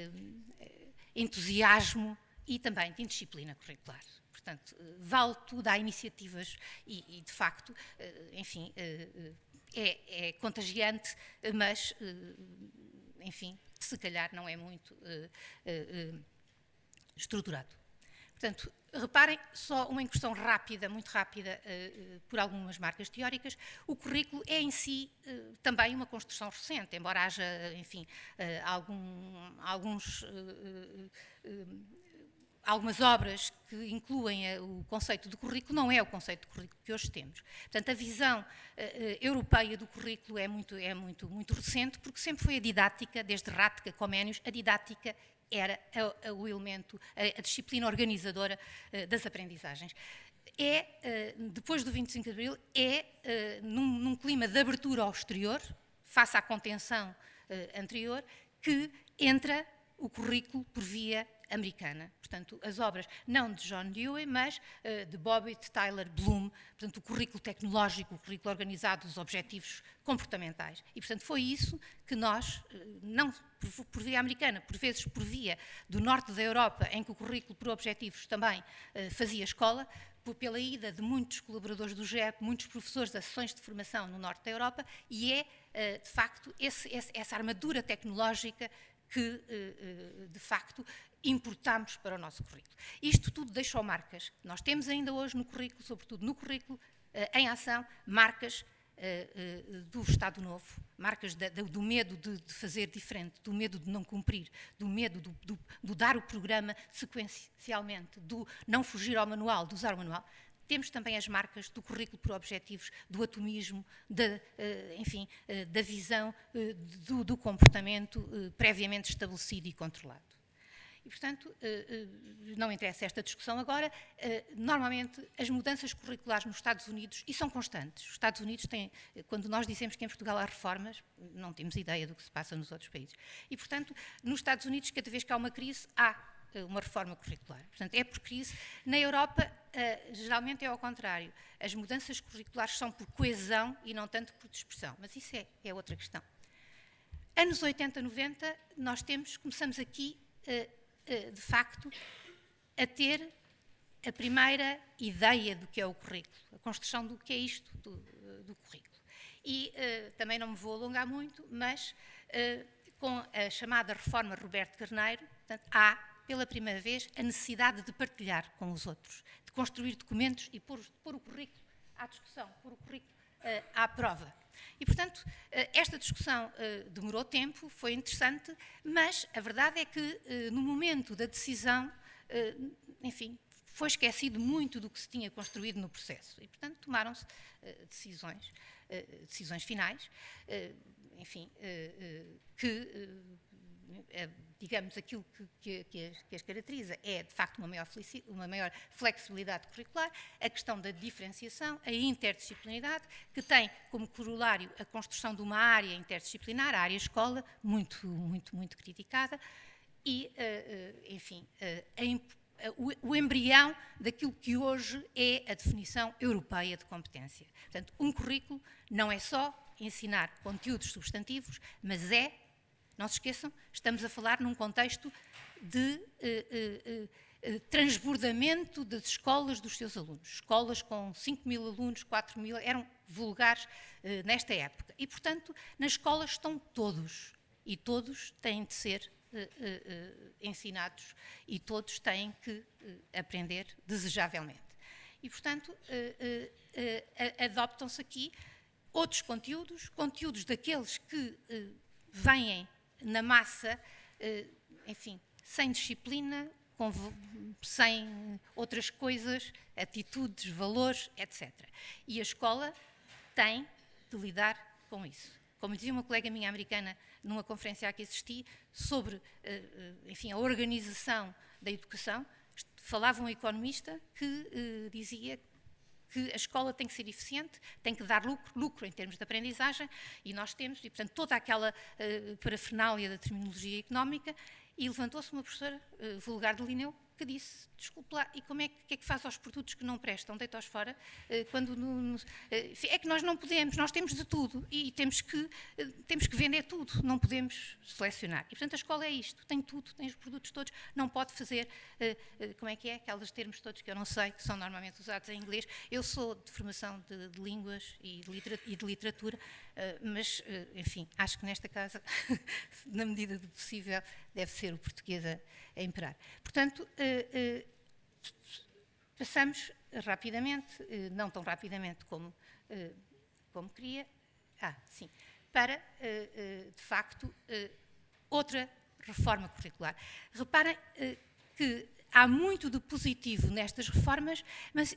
uh, entusiasmo e também de indisciplina curricular. Portanto, uh, vale tudo, há iniciativas e, e de facto, uh, enfim, uh, é, é contagiante, mas, uh, enfim, se calhar não é muito uh, uh, uh, estruturado. Portanto, reparem, só uma incursão rápida, muito rápida, uh, uh, por algumas marcas teóricas. O currículo é em si uh, também uma construção recente, embora haja, enfim, uh, algum, alguns, uh, uh, uh, algumas obras que incluem uh, o conceito de currículo, não é o conceito de currículo que hoje temos. Portanto, a visão uh, uh, europeia do currículo é, muito, é muito, muito recente, porque sempre foi a didática, desde Rática, Comenius, a didática era a, a, o elemento, a, a disciplina organizadora uh, das aprendizagens. É, uh, depois do vinte e cinco de Abril, é uh, num, num clima de abertura ao exterior, face à contenção uh, anterior, que entra o currículo por via americana. Portanto, as obras não de John Dewey, mas uh, de Bobbitt, Tyler, Bloom, portanto, o currículo tecnológico, o currículo organizado dos objetivos comportamentais. E, portanto, foi isso que nós, uh, não por, por via americana, por vezes por via do norte da Europa, em que o currículo por objetivos também uh, fazia escola, por, pela ida de muitos colaboradores do G E P, muitos professores das sessões de formação no norte da Europa, e é, uh, de facto, esse, esse, essa armadura tecnológica que, de facto, importamos para o nosso currículo. Isto tudo deixou marcas. Nós temos ainda hoje no currículo, sobretudo no currículo, em ação, marcas do Estado Novo, marcas do medo de fazer diferente, do medo de não cumprir, do medo do, do, do dar o programa sequencialmente, do não fugir ao manual, de usar o manual. Temos também as marcas do currículo por objetivos, do atomismo, da, enfim, da visão do, do comportamento previamente estabelecido e controlado. E, portanto, não interessa esta discussão agora, normalmente as mudanças curriculares nos Estados Unidos, e são constantes, os Estados Unidos têm, quando nós dizemos que em Portugal há reformas, não temos ideia do que se passa nos outros países. E, portanto, nos Estados Unidos, cada vez que há uma crise, há uma reforma curricular. Portanto, é por crise. Na Europa, uh, geralmente é ao contrário. As mudanças curriculares são por coesão e não tanto por dispersão. Mas isso é, é outra questão. Anos oitenta, noventa, nós temos, começamos aqui, uh, uh, de facto, a ter a primeira ideia do que é o currículo, a construção do que é isto do, uh, do currículo. E uh, também não me vou alongar muito, mas uh, com a chamada reforma Roberto Carneiro, portanto, há pela primeira vez, a necessidade de partilhar com os outros, de construir documentos e pôr, pôr o currículo à discussão, pôr o currículo uh, à prova. E, portanto, uh, esta discussão uh, demorou tempo, foi interessante, mas a verdade é que, uh, no momento da decisão, uh, enfim, foi esquecido muito do que se tinha construído no processo. E, portanto, tomaram-se uh, decisões, uh, decisões finais, uh, enfim, uh, uh, que... Uh, digamos, aquilo que, que, que, as, que as caracteriza é, de facto, uma maior, uma maior flexibilidade curricular, a questão da diferenciação, a interdisciplinaridade, que tem como corolário a construção de uma área interdisciplinar, a área escola, muito, muito, muito criticada, e, enfim, a, o, o embrião daquilo que hoje é a definição europeia de competência. Portanto, um currículo não é só ensinar conteúdos substantivos, mas é, não se esqueçam, estamos a falar num contexto de uh, uh, uh, transbordamento das escolas dos seus alunos. Escolas com cinco mil alunos, quatro mil, eram vulgares uh, nesta época. E, portanto, nas escolas estão todos. E todos têm de ser uh, uh, uh, ensinados e todos têm que uh, aprender desejavelmente. E, portanto, uh, uh, uh, adoptam-se aqui outros conteúdos, conteúdos daqueles que uh, vêm na massa, enfim, sem disciplina, com, sem outras coisas, atitudes, valores, etcétera. E a escola tem de lidar com isso. Como dizia uma colega minha americana numa conferência a que assisti sobre, enfim, a organização da educação, falava um economista que dizia que a escola tem que ser eficiente, tem que dar lucro, lucro em termos de aprendizagem, e nós temos, e portanto toda aquela parafernália da terminologia económica, e levantou-se uma professora vulgar de Lineu que disse, desculpe lá, e como é que, que é que faz aos produtos que não prestam, deita-os fora, quando no, no, é que nós não podemos, nós temos de tudo e temos que, temos que vender tudo, não podemos selecionar. E portanto a escola é isto, tem tudo, tem os produtos todos, não pode fazer, como é que é, aqueles termos todos que eu não sei, que são normalmente usados em inglês. Eu sou de formação de, de línguas e de, literatura, e de literatura, mas, enfim, acho que nesta casa, na medida do possível, deve ser o português a, a imperar. Portanto, Uh, uh, passamos rapidamente, uh, não tão rapidamente como, uh, como queria, ah, sim, para, uh, uh, de facto, uh, outra reforma curricular. Reparem uh, que há muito de positivo nestas reformas, mas, uh,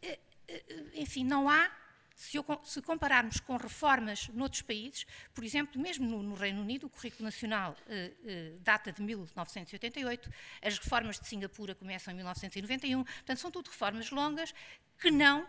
uh, enfim, não há, se, eu, se compararmos com reformas noutros países, por exemplo, mesmo no, no Reino Unido, o currículo nacional uh, uh, data de mil novecentos e oitenta e oito, as reformas de Singapura começam em mil novecentos e noventa e um, portanto são tudo reformas longas que não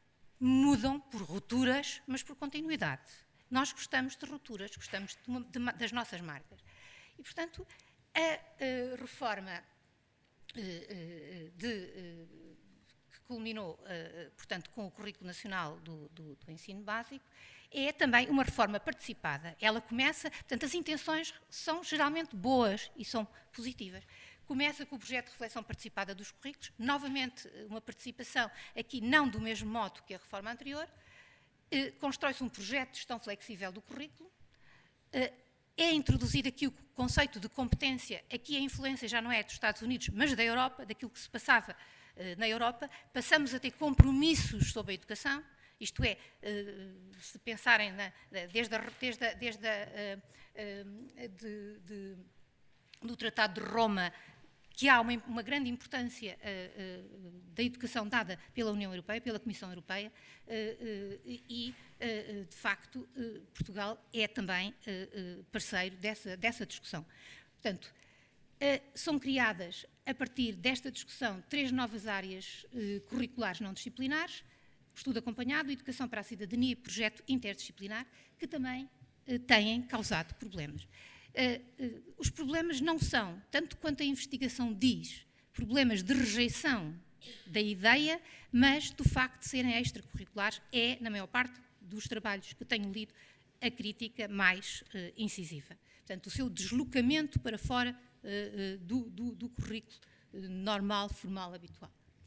mudam por rupturas, mas por continuidade. Nós gostamos de rupturas, gostamos de uma, de, das nossas marcas. E, portanto, a, a reforma uh, uh, de... Uh, culminou, uh, portanto, com o Currículo Nacional do, do, do Ensino Básico, é também uma reforma participada. Ela começa, portanto, as intenções são geralmente boas e são positivas. Começa com o projeto de reflexão participada dos currículos, novamente uma participação aqui não do mesmo modo que a reforma anterior, uh, constrói-se um projeto de gestão flexível do currículo, uh, é introduzido aqui o conceito de competência, aqui a influência já não é dos Estados Unidos, mas da Europa, daquilo que se passava na Europa, passamos a ter compromissos sobre a educação, isto é, se pensarem na, desde, a, desde, a, desde a, de, de, do Tratado de Roma, que há uma, uma grande importância uh, uh, da educação dada pela União Europeia, pela Comissão Europeia, uh, uh, e, uh, de facto, uh, Portugal é também uh, uh, parceiro dessa, dessa discussão. Portanto, uh, são criadas, a partir desta discussão, três novas áreas uh, curriculares não disciplinares, estudo acompanhado, educação para a cidadania e projeto interdisciplinar, que também uh, têm causado problemas. Uh, uh, os problemas não são, tanto quanto a investigação diz, problemas de rejeição da ideia, mas do facto de serem extracurriculares é, na maior parte dos trabalhos que tenho lido, a crítica mais uh, incisiva. Portanto, o seu deslocamento para fora uh, uh, do, do, do currículo uh, normal, formal, habitual.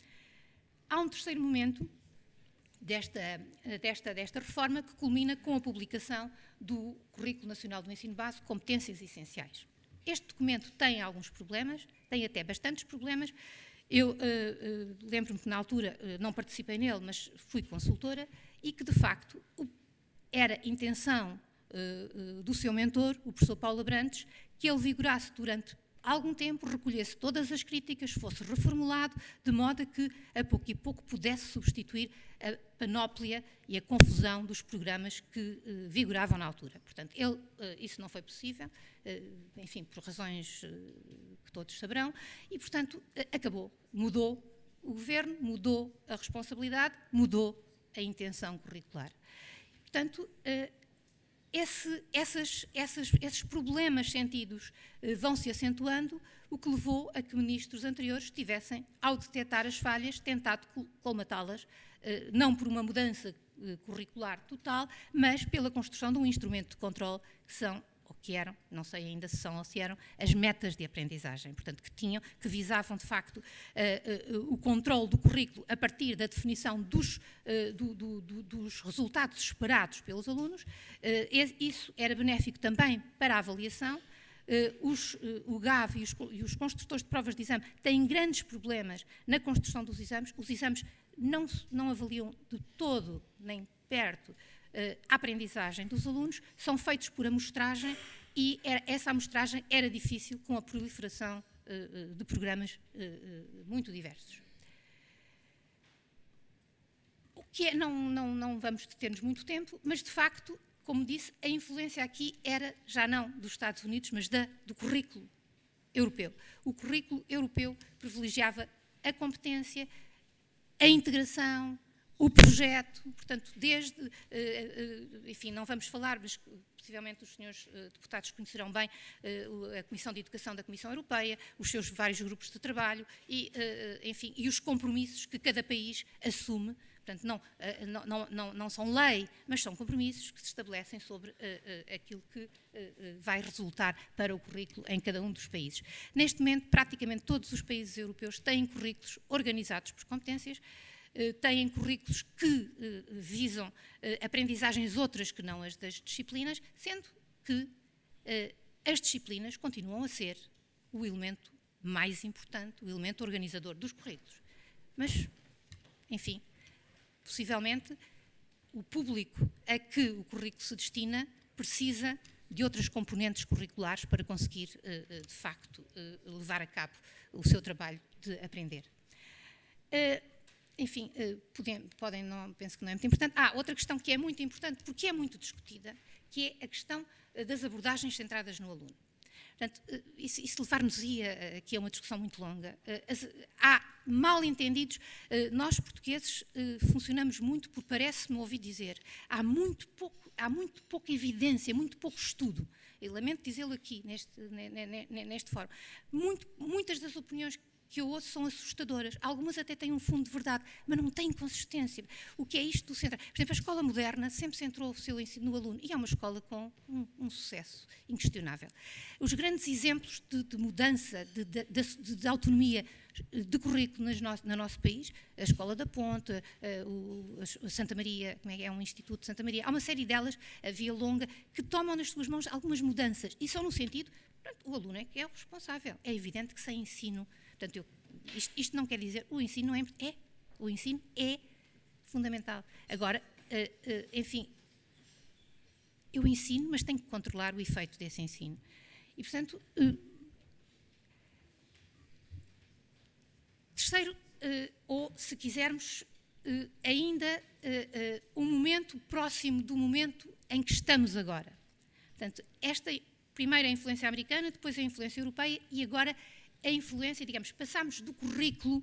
Há um terceiro momento Desta, desta, desta reforma, que culmina com a publicação do Currículo Nacional do Ensino Básico, Competências Essenciais. Este documento tem alguns problemas, tem até bastantes problemas. Eu uh, uh, lembro-me que na altura uh, não participei nele, mas fui consultora, e que de facto o, era intenção uh, uh, do seu mentor, o professor Paulo Abrantes, que ele vigorasse durante algum tempo, recolhesse todas as críticas, fosse reformulado, de modo a que, a pouco e pouco, pudesse substituir a panóplia e a confusão dos programas que uh, vigoravam na altura. Portanto, ele, uh, isso não foi possível, uh, enfim, por razões uh, que todos saberão, e, portanto, uh, acabou, mudou o governo, mudou a responsabilidade, mudou a intenção curricular. Portanto, uh, Esse, essas, essas, esses problemas sentidos eh, vão-se acentuando, o que levou a que ministros anteriores tivessem, ao detectar as falhas, tentado colmatá-las, eh, não por uma mudança eh, curricular total, mas pela construção de um instrumento de controle que são, ou que eram, não sei ainda se são ou se eram, as metas de aprendizagem, portanto, que tinham, que visavam, de facto, uh, uh, o controle do currículo a partir da definição dos, uh, do, do, do, dos resultados esperados pelos alunos. Uh, isso era benéfico também para a avaliação. Uh, os, uh, o G A V e os, e os construtores de provas de exame têm grandes problemas na construção dos exames. Os exames não, não avaliam de todo, nem perto, a aprendizagem dos alunos, são feitos por amostragem e era, essa amostragem era difícil com a proliferação de programas muito diversos. O que é, não, não, não vamos deter-nos muito tempo, mas de facto, como disse, a influência aqui era já não dos Estados Unidos, mas da, do currículo europeu. O currículo europeu privilegiava a competência, a integração, o projeto, portanto, desde, enfim, não vamos falar, mas possivelmente os senhores deputados conhecerão bem a Comissão de Educação da Comissão Europeia, os seus vários grupos de trabalho e, enfim, e os compromissos que cada país assume. Portanto, não, não, não, não são lei, mas são compromissos que se estabelecem sobre uh, uh, aquilo que uh, uh, vai resultar para o currículo em cada um dos países. Neste momento, praticamente todos os países europeus têm currículos organizados por competências, uh, têm currículos que uh, visam uh, aprendizagens outras que não as das disciplinas, sendo que uh, as disciplinas continuam a ser o elemento mais importante, o elemento organizador dos currículos. Mas, enfim, possivelmente, o público a que o currículo se destina precisa de outras componentes curriculares para conseguir, de facto, levar a cabo o seu trabalho de aprender. Enfim, podem, podem não, penso que não é muito importante. Ah, outra questão que é muito importante, porque é muito discutida, que é a questão das abordagens centradas no aluno. Portanto, isso, isso levar-nos-ia aqui a uma discussão muito longa. Há mal-entendidos. Nós, portugueses, funcionamos muito por parece-me ouvir dizer. Há muito, pouco, há muito pouca evidência, muito pouco estudo. Eu lamento dizê-lo aqui, neste, neste fórum. Muito, muitas das opiniões que eu ouço são assustadoras. Algumas até têm um fundo de verdade, mas não têm consistência. O que é isto do centro? Por exemplo, a escola moderna sempre centrou o seu ensino no aluno e é uma escola com um, um sucesso inquestionável. Os grandes exemplos de, de mudança, de, de, de, de autonomia de currículo nas no, no nosso país, a Escola da Ponte, a, o, a Santa Maria, como é, é um Instituto de Santa Maria, há uma série delas, a Via Longa, que tomam nas suas mãos algumas mudanças e são no sentido, portanto, o aluno é que é o responsável. É evidente que sem ensino. Portanto, eu, isto, isto não quer dizer o ensino não é, é o ensino é fundamental. Agora, uh, uh, enfim, eu ensino, mas tenho que controlar o efeito desse ensino. E, portanto, uh, terceiro, uh, ou se quisermos, uh, ainda uh, uh, um momento próximo do momento em que estamos agora. Portanto, esta primeiro a influência americana, depois a influência europeia e agora a influência, digamos, passamos do currículo,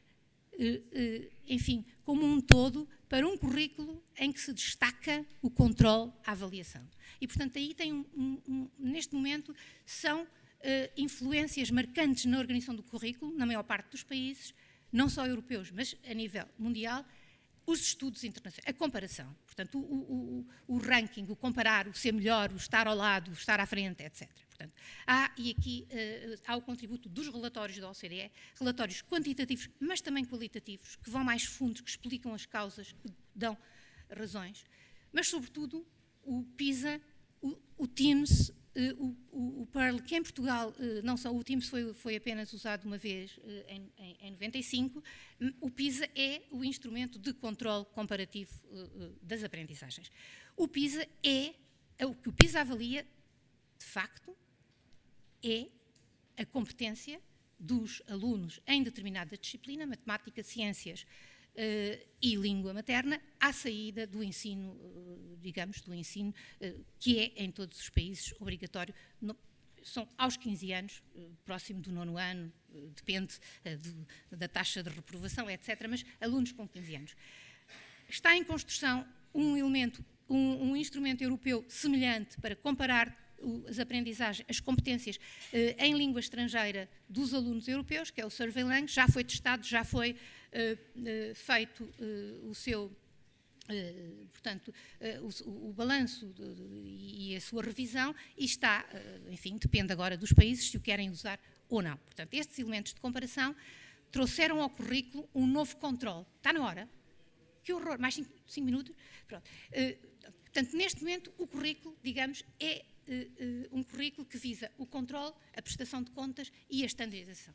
enfim, como um todo, para um currículo em que se destaca o controle, a avaliação. E, portanto, aí tem, um, um, um, neste momento, são uh, influências marcantes na organização do currículo, na maior parte dos países, não só europeus, mas a nível mundial, os estudos internacionais, a comparação, portanto, o, o, o, o ranking, o comparar, o ser melhor, o estar ao lado, o estar à frente, etcétera. Portanto, há, e aqui uh, há o contributo dos relatórios da O C D E, relatórios quantitativos, mas também qualitativos, que vão mais fundo, que explicam as causas, que dão razões, mas, sobretudo, o PISA, o, o TIMSS, uh, o, o PEARL, que em Portugal, uh, não só o TIMSS foi, foi apenas usado uma vez uh, em, em, em noventa e cinco, o PISA é o instrumento de controle comparativo uh, uh, das aprendizagens. O PISA é, é o que o PISA avalia, de facto, é a competência dos alunos em determinada disciplina, matemática, ciências uh, e língua materna, à saída do ensino, uh, digamos, do ensino uh, que é em todos os países obrigatório, no, são aos quinze anos, uh, próximo do nono ano, uh, depende uh, de, da taxa de reprovação, etcétera, mas alunos com quinze anos. Está em construção um elemento, um, um instrumento europeu semelhante para comparar as aprendizagens, as competências eh, em língua estrangeira dos alunos europeus, que é o Surveylang, já foi testado, já foi eh, eh, feito eh, o seu, eh, portanto, eh, o, o balanço de, de, e a sua revisão e está, eh, enfim, depende agora dos países se o querem usar ou não. Portanto, estes elementos de comparação trouxeram ao currículo um novo controle. Está na hora? Que horror! Mais cinco, cinco minutos? Pronto. Eh, portanto, neste momento, o currículo, digamos, é Uh, uh, um currículo que visa o controle, a prestação de contas e a estandarização.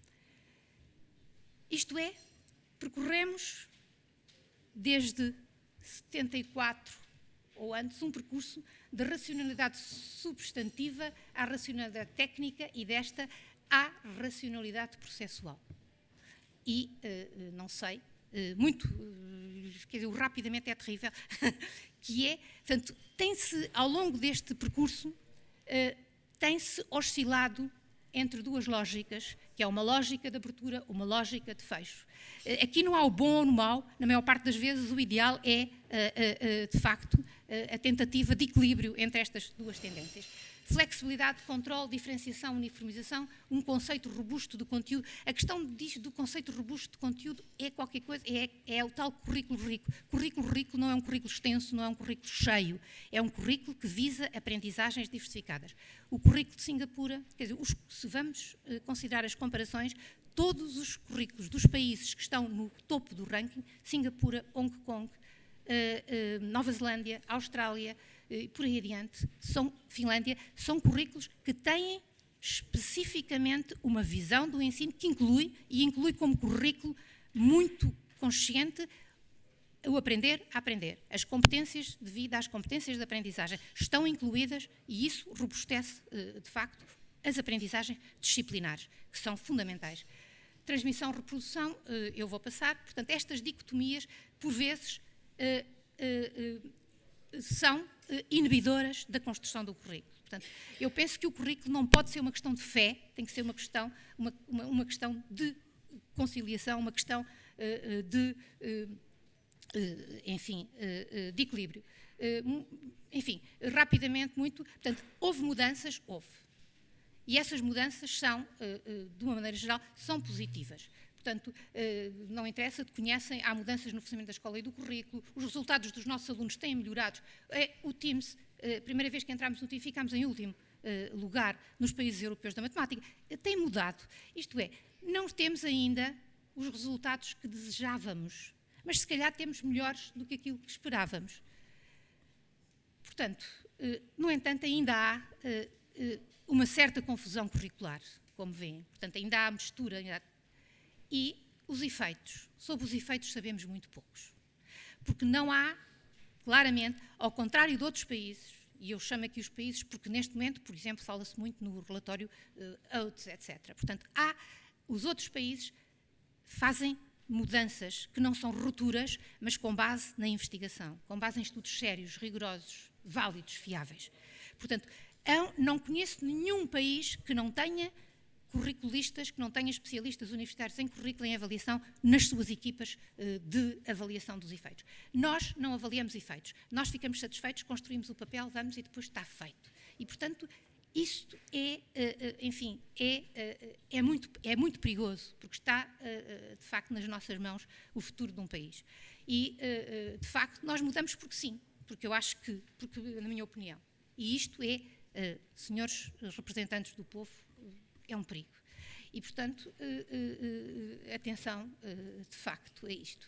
Isto é, percorremos desde setenta e quatro ou antes um percurso de racionalidade substantiva à racionalidade técnica e desta há racionalidade processual. E, uh, não sei, uh, muito, uh, quer dizer, o rapidamente é terrível, que é, portanto, tem-se, ao longo deste percurso, uh, tem-se oscilado entre duas lógicas, que é uma lógica de abertura, uma lógica de fecho. Uh, aqui não há o bom ou o mau, na maior parte das vezes o ideal é, uh, uh, uh, de facto, uh, a tentativa de equilíbrio entre estas duas tendências. Flexibilidade, controle, diferenciação, uniformização, um conceito robusto de conteúdo. A questão diz, do conceito robusto de conteúdo é qualquer coisa, é, é o tal currículo rico. Currículo rico não é um currículo extenso, não é um currículo cheio, é um currículo que visa aprendizagens diversificadas. O currículo de Singapura, quer dizer, os, se vamos eh, considerar as comparações, todos os currículos dos países que estão no topo do ranking, Singapura, Hong Kong, eh, eh, Nova Zelândia, Austrália, por aí adiante, são, Finlândia, são currículos que têm especificamente uma visão do ensino que inclui, e inclui como currículo muito consciente, o aprender a aprender. As competências de vida, as competências de aprendizagem estão incluídas e isso robustece, de facto, as aprendizagens disciplinares, que são fundamentais. Transmissão, reprodução, eu vou passar. Portanto, estas dicotomias, por vezes, são inibidoras da construção do currículo. Portanto, eu penso que o currículo não pode ser uma questão de fé, tem que ser uma questão, uma, uma, uma questão de conciliação, uma questão uh, de, uh, uh, enfim, uh, de equilíbrio. Uh, enfim, rapidamente, muito, portanto, houve mudanças, houve. E essas mudanças são, uh, uh, de uma maneira geral, são positivas. Portanto, não interessa, conhecem, há mudanças no funcionamento da escola e do currículo, os resultados dos nossos alunos têm melhorado. O Teams, a primeira vez que entramos no Teams, ficámos em último lugar nos países europeus da matemática, tem mudado. Isto é, não temos ainda os resultados que desejávamos, mas se calhar temos melhores do que aquilo que esperávamos. Portanto, no entanto, ainda há uma certa confusão curricular, como veem. Portanto, ainda há mistura, ainda há... E os efeitos, sobre os efeitos sabemos muito poucos, porque não há, claramente, ao contrário de outros países, e eu chamo aqui os países porque neste momento, por exemplo, fala-se muito no relatório uh, O A T S, etcétera. Portanto, há, os outros países fazem mudanças que não são rupturas, mas com base na investigação, com base em estudos sérios, rigorosos, válidos, fiáveis. Portanto, não conheço nenhum país que não tenha curriculistas, que não tenham especialistas universitários em currículo e em avaliação nas suas equipas uh, de avaliação dos efeitos. Nós não avaliamos efeitos. Nós ficamos satisfeitos, construímos o papel, vamos e depois está feito. E, portanto, isto é, uh, uh, enfim, é, uh, é, muito, é muito perigoso, porque está, uh, uh, de facto, nas nossas mãos o futuro de um país. E, uh, uh, de facto, nós mudamos porque sim, porque eu acho que, porque, na minha opinião, e isto é, uh, senhores representantes do povo, é um perigo. E, portanto, uh, uh, uh, atenção, uh, de facto, a isto.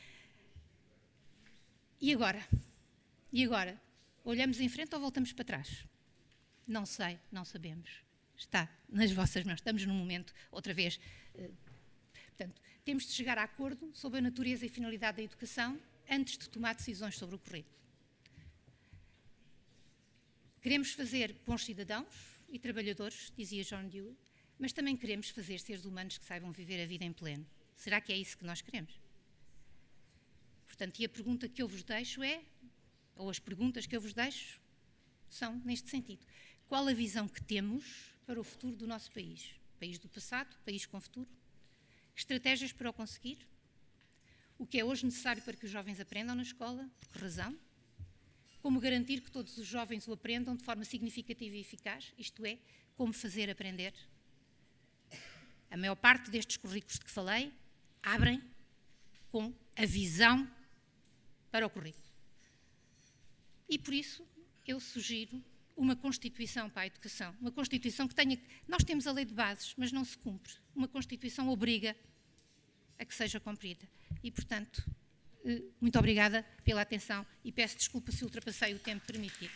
E agora? E agora? Olhamos em frente ou voltamos para trás? Não sei, não sabemos. Está nas vossas mãos. Estamos num momento, outra vez. Uh, portanto, temos de chegar a acordo sobre a natureza e finalidade da educação antes de tomar decisões sobre o currículo. Queremos fazer bons cidadãos e trabalhadores, dizia John Dewey, mas também queremos fazer seres humanos que saibam viver a vida em pleno. Será que é isso que nós queremos? Portanto, e a pergunta que eu vos deixo é, ou as perguntas que eu vos deixo, são neste sentido. Qual a visão que temos para o futuro do nosso país? País do passado, país com futuro? Estratégias para o conseguir? O que é hoje necessário para que os jovens aprendam na escola? Por que razão? Como garantir que todos os jovens o aprendam de forma significativa e eficaz? Isto é, como fazer aprender? A maior parte destes currículos de que falei abrem com a visão para o currículo. E por isso eu sugiro uma Constituição para a educação. Uma Constituição que tenha... Nós temos a lei de bases, mas não se cumpre. Uma Constituição obriga a que seja cumprida. E, portanto, muito obrigada pela atenção e peço desculpa se ultrapassei o tempo permitido.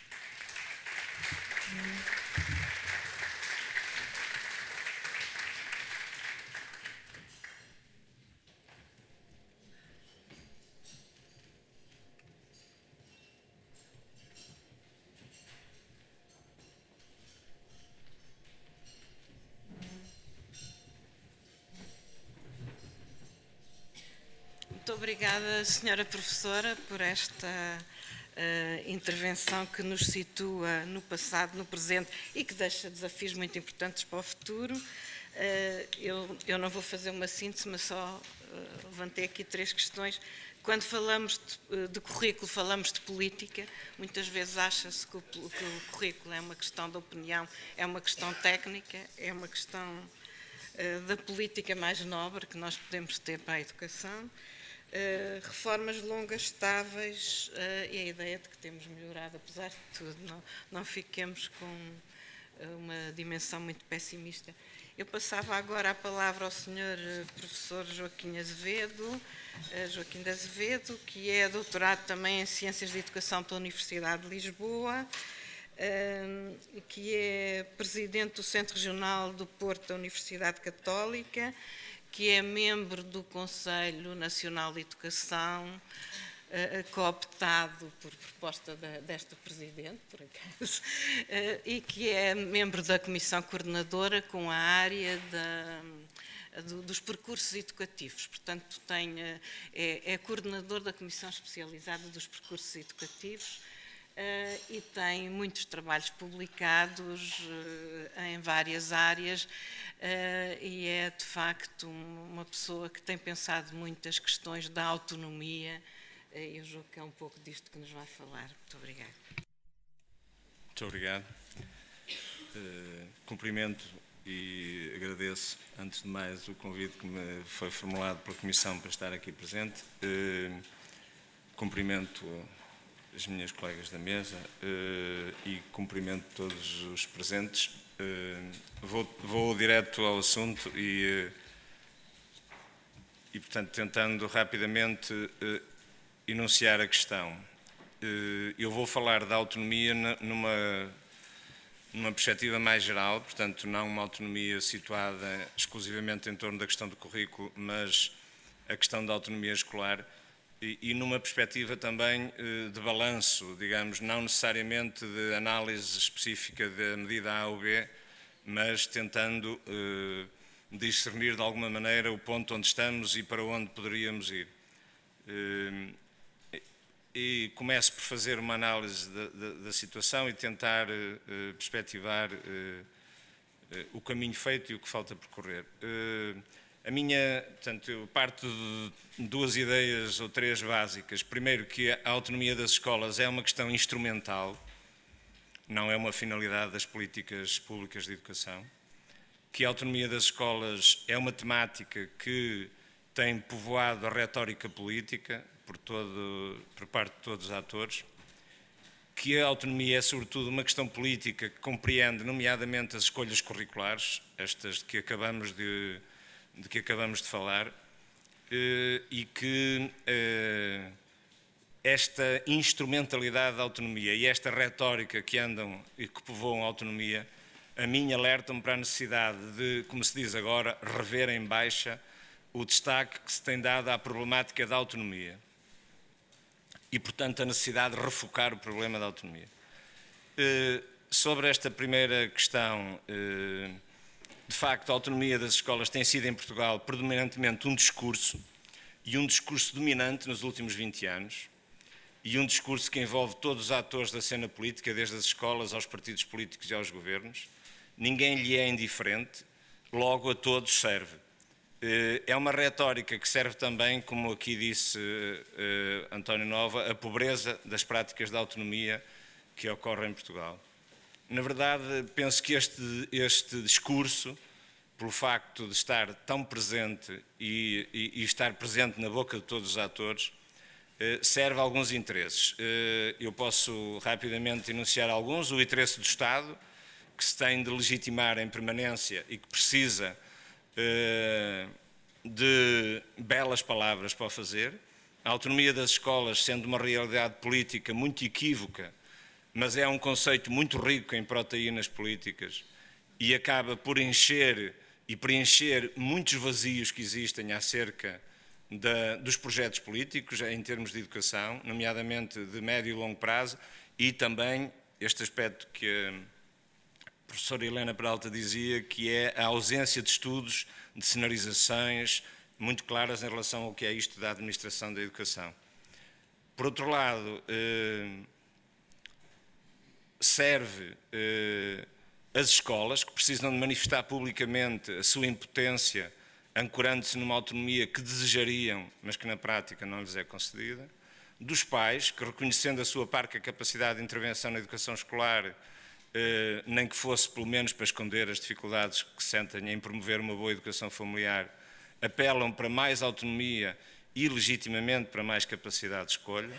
obrigada, senhora professora, por esta uh, intervenção que nos situa no passado, no presente e que deixa desafios muito importantes para o futuro. Uh, eu, eu não vou fazer uma síntese, mas só uh, levantei aqui três questões. Quando falamos de, de currículo, falamos de política. Muitas vezes acha-se que, que o currículo é uma questão de opinião, é uma questão técnica, é uma questão uh, da política mais nobre que nós podemos ter para a educação. Uh, reformas longas, estáveis, uh, e a ideia de que temos melhorado, apesar de tudo. Não, não fiquemos com uma dimensão muito pessimista. Eu passava agora a palavra ao senhor professor Joaquim Azevedo, Joaquim de Azevedo, que é doutorado também em Ciências de Educação pela Universidade de Lisboa, que é presidente do Centro Regional do Porto da Universidade Católica, que é membro do Conselho Nacional de Educação, cooptado por proposta da, desta Presidente, por acaso, e que é membro da Comissão Coordenadora com a área da, do, dos percursos educativos. Portanto, tem, é, é coordenador da Comissão Especializada dos Percursos Educativos e tem muitos trabalhos publicados em várias áreas e é, de facto, uma pessoa que tem pensado muito as questões da autonomia. Eu julgo que é um pouco disto que nos vai falar. Muito obrigada.
Muito obrigado. Uh, cumprimento e agradeço, antes de mais, o convite que me foi formulado pela Comissão para estar aqui presente. Uh, cumprimento as minhas colegas da mesa uh, e cumprimento todos os presentes. Uh, vou, vou direto ao assunto e, uh, e portanto, tentando rapidamente uh, enunciar a questão. Eu vou falar da autonomia numa, numa perspectiva mais geral, portanto, não uma autonomia situada exclusivamente em torno da questão do currículo, mas a questão da autonomia escolar e, e numa perspectiva também de balanço, digamos, não necessariamente de análise específica da medida A ou B, mas tentando eh, discernir de alguma maneira o ponto onde estamos e para onde poderíamos ir. Eh, E começo por fazer uma análise da, da, da situação e tentar uh, perspectivar uh, uh, o caminho feito e o que falta percorrer. Uh, a minha, portanto, eu parto de duas ideias ou três básicas. Primeiro, que a autonomia das escolas é uma questão instrumental, não é uma finalidade das políticas públicas de educação. Que a autonomia das escolas é uma temática que tem povoado a retórica política, Por, todo, por parte de todos os atores, que a autonomia é sobretudo uma questão política que compreende nomeadamente as escolhas curriculares, estas de que acabamos de, de, que acabamos de falar, e que esta instrumentalidade da autonomia e esta retórica que andam e que povoam a autonomia, a mim alertam-me para a necessidade de, como se diz agora, rever em baixa o destaque que se tem dado à problemática da autonomia. E, portanto, a necessidade de refocar o problema da autonomia. Uh, sobre esta primeira questão, uh, de facto, a autonomia das escolas tem sido em Portugal predominantemente um discurso, e um discurso dominante nos últimos vinte anos, e um discurso que envolve todos os atores da cena política, desde as escolas aos partidos políticos e aos governos. Ninguém lhe é indiferente, logo a todos serve. É uma retórica que serve também, como aqui disse uh, António Nova, a pobreza das práticas de autonomia que ocorrem em Portugal. Na verdade, penso que este, este discurso, pelo facto de estar tão presente e, e, e estar presente na boca de todos os atores, uh, serve a alguns interesses. Uh, eu posso rapidamente enunciar alguns. O interesse do Estado, que se tem de legitimar em permanência e que precisa de belas palavras para o fazer. A autonomia das escolas, sendo uma realidade política muito equívoca, mas é um conceito muito rico em proteínas políticas e acaba por encher e preencher muitos vazios que existem acerca da, dos projetos políticos em termos de educação, nomeadamente de médio e longo prazo, e também este aspecto que a professora Helena Peralta dizia, que é a ausência de estudos, de cenarizações, muito claras em relação ao que é isto da administração da educação. Por outro lado, serve as escolas, que precisam de manifestar publicamente a sua impotência, ancorando-se numa autonomia que desejariam, mas que na prática não lhes é concedida, dos pais, que reconhecendo a sua parca capacidade de intervenção na educação escolar, eh, nem que fosse pelo menos para esconder as dificuldades que sentem em promover uma boa educação familiar, apelam para mais autonomia e legitimamente para mais capacidade de escolha,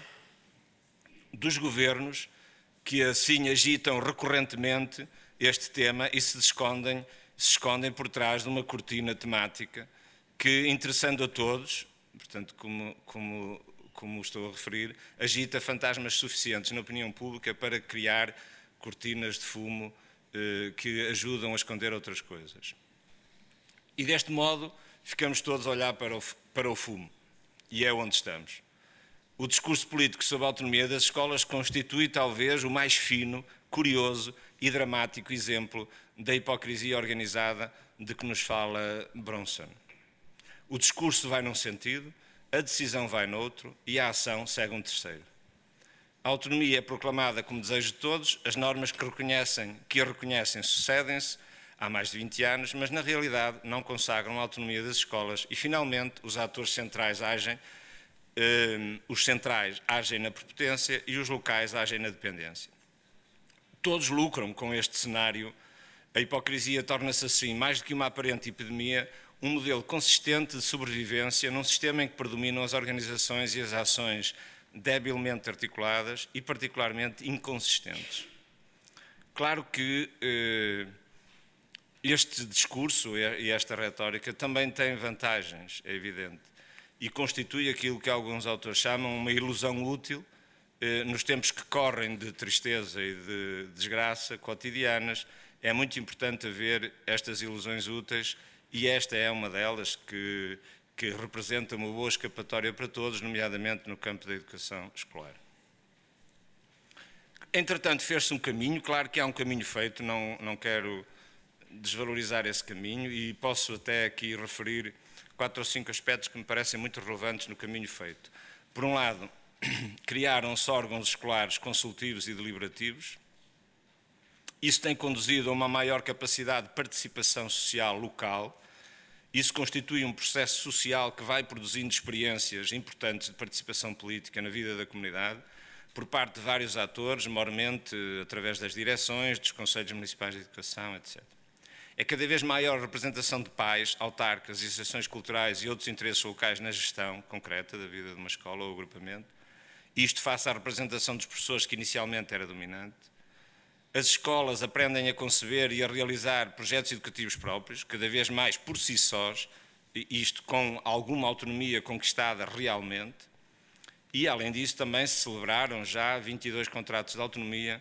dos governos, que assim agitam recorrentemente este tema e se escondem, se escondem por trás de uma cortina temática que, interessando a todos, portanto, como, como, como estou a referir, agita fantasmas suficientes na opinião pública para criar cortinas de fumo eh, que ajudam a esconder outras coisas. E deste modo ficamos todos a olhar para o, para o fumo, e é onde estamos. O discurso político sobre a autonomia das escolas constitui talvez o mais fino, curioso e dramático exemplo da hipocrisia organizada de que nos fala Bronson. O discurso vai num sentido, a decisão vai noutro e a ação segue um terceiro. A autonomia é proclamada como desejo de todos, as normas que, reconhecem, que a reconhecem sucedem-se há mais de vinte anos, mas na realidade não consagram a autonomia das escolas e finalmente os atores centrais agem, eh, os centrais agem na prepotência e os locais agem na dependência. Todos lucram com este cenário. A hipocrisia torna-se assim, mais do que uma aparente epidemia, um modelo consistente de sobrevivência num sistema em que predominam as organizações e as ações debilmente articuladas e particularmente inconsistentes. Claro que eh, este discurso e esta retórica também tem vantagens, é evidente, e constitui aquilo que alguns autores chamam uma ilusão útil eh, nos tempos que correm de tristeza e de desgraça cotidianas. É muito importante haver estas ilusões úteis e esta é uma delas que, que representa uma boa escapatória para todos, nomeadamente no campo da educação escolar. Entretanto, fez-se um caminho, claro que há um caminho feito, não, não quero desvalorizar esse caminho e posso até aqui referir quatro ou cinco aspectos que me parecem muito relevantes no caminho feito. Por um lado, criaram-se órgãos escolares consultivos e deliberativos. Isso tem conduzido a uma maior capacidade de participação social local. Isso constitui um processo social que vai produzindo experiências importantes de participação política na vida da comunidade, por parte de vários atores, maiormente através das direções, dos conselhos municipais de educação, etcétera. É cada vez maior a representação de pais, autarcas, associações culturais e outros interesses locais na gestão concreta da vida de uma escola ou agrupamento. Isto face à representação dos professores que inicialmente era dominante. As escolas aprendem a conceber e a realizar projetos educativos próprios, cada vez mais por si sós, isto com alguma autonomia conquistada realmente. E, além disso, também se celebraram já vinte e dois contratos de autonomia,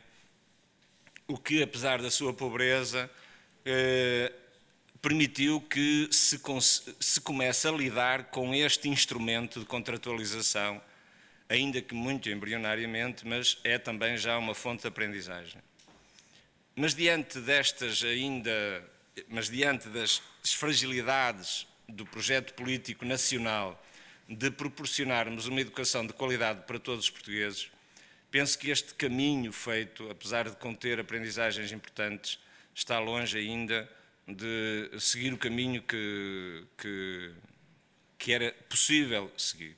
o que, apesar da sua pobreza, eh, permitiu que se, se comece a lidar com este instrumento de contratualização, ainda que muito embrionariamente, mas é também já uma fonte de aprendizagem. Mas diante destas ainda, mas diante das fragilidades do projeto político nacional de proporcionarmos uma educação de qualidade para todos os portugueses, penso que este caminho feito, apesar de conter aprendizagens importantes, está longe ainda de seguir o caminho que, que, que era possível seguir.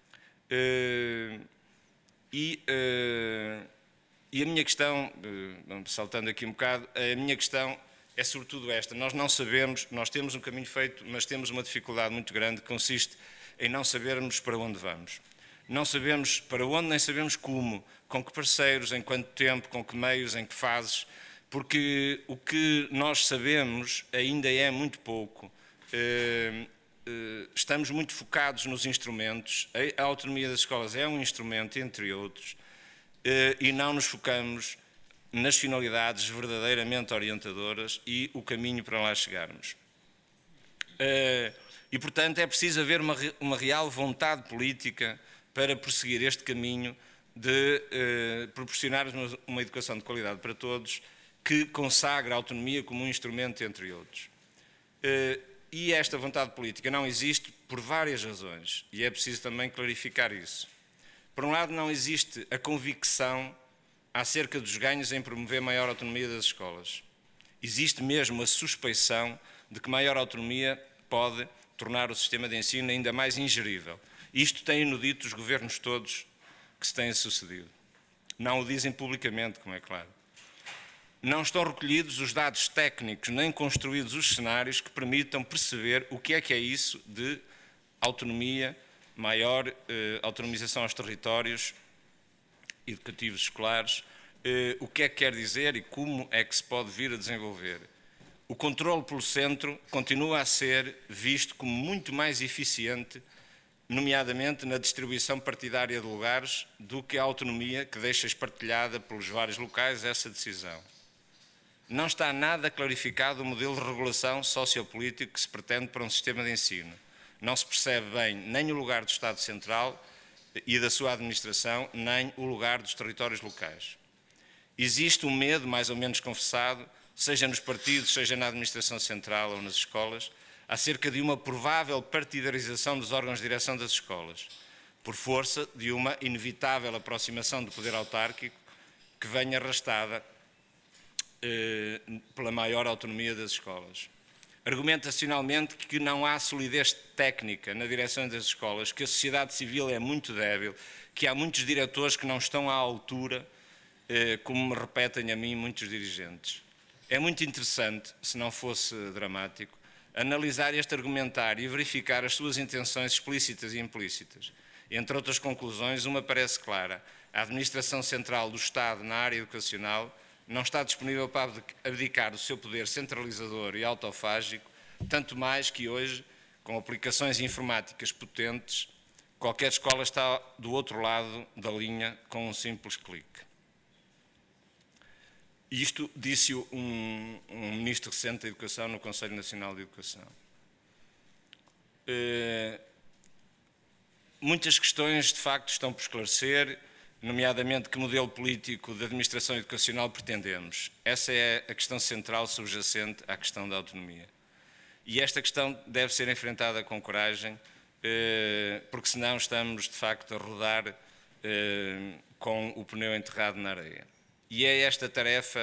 Uh, e, uh, e a minha questão, uh, saltando aqui um bocado, a minha questão é sobretudo esta. Nós não sabemos, nós temos um caminho feito, mas temos uma dificuldade muito grande que consiste em não sabermos para onde vamos. Não sabemos para onde, nem sabemos como, com que parceiros, em quanto tempo, com que meios, em que fases, porque o que nós sabemos ainda é muito pouco. Estamos muito focados nos instrumentos, a autonomia das escolas é um instrumento, entre outros, e não nos focamos nas finalidades verdadeiramente orientadoras e o caminho para lá chegarmos. E, portanto, é preciso haver uma, uma real vontade política para prosseguir este caminho de eh, proporcionar uma, uma educação de qualidade para todos, que consagra a autonomia como um instrumento, entre outros. Eh, e esta vontade política não existe por várias razões, e é preciso também clarificar isso. Por um lado, não existe a convicção acerca dos ganhos em promover maior autonomia das escolas. Existe mesmo a suspeição de que maior autonomia pode tornar o sistema de ensino ainda mais ingerível. Isto têm-no dito os governos todos que se têm sucedido. Não o dizem publicamente, como é claro. Não estão recolhidos os dados técnicos, nem construídos os cenários que permitam perceber o que é que é isso de autonomia, maior eh, autonomização aos territórios educativos escolares, eh, o que é que quer dizer e como é que se pode vir a desenvolver. O controle pelo centro continua a ser visto como muito mais eficiente, nomeadamente na distribuição partidária de lugares, do que a autonomia que deixa espartilhada pelos vários locais essa decisão. Não está nada clarificado o modelo de regulação sociopolítico que se pretende para um sistema de ensino. Não se percebe bem nem o lugar do Estado Central e da sua administração, nem o lugar dos territórios locais. Existe um medo, mais ou menos confessado, seja nos partidos, seja na administração central ou nas escolas, acerca de uma provável partidarização dos órgãos de direção das escolas, por força de uma inevitável aproximação do poder autárquico que vem arrastada eh, pela maior autonomia das escolas. Argumenta-se finalmente que não há solidez técnica na direção das escolas, que a sociedade civil é muito débil, que há muitos diretores que não estão à altura, eh, como me repetem a mim muitos dirigentes. É muito interessante, se não fosse dramático, analisar este argumentário e verificar as suas intenções explícitas e implícitas. Entre outras conclusões, uma parece clara. A administração central do Estado na área educacional não está disponível para abdicar do seu poder centralizador e autofágico, tanto mais que hoje, com aplicações informáticas potentes, qualquer escola está do outro lado da linha com um simples clique. Isto disse-o um, um ministro recente da Educação no Conselho Nacional de Educação. Uh, muitas questões, de facto, estão por esclarecer, nomeadamente que modelo político de administração educacional pretendemos. Essa é a questão central subjacente à questão da autonomia. E esta questão deve ser enfrentada com coragem, uh, porque senão estamos, de facto, a rodar uh, com o pneu enterrado na areia. E é esta tarefa,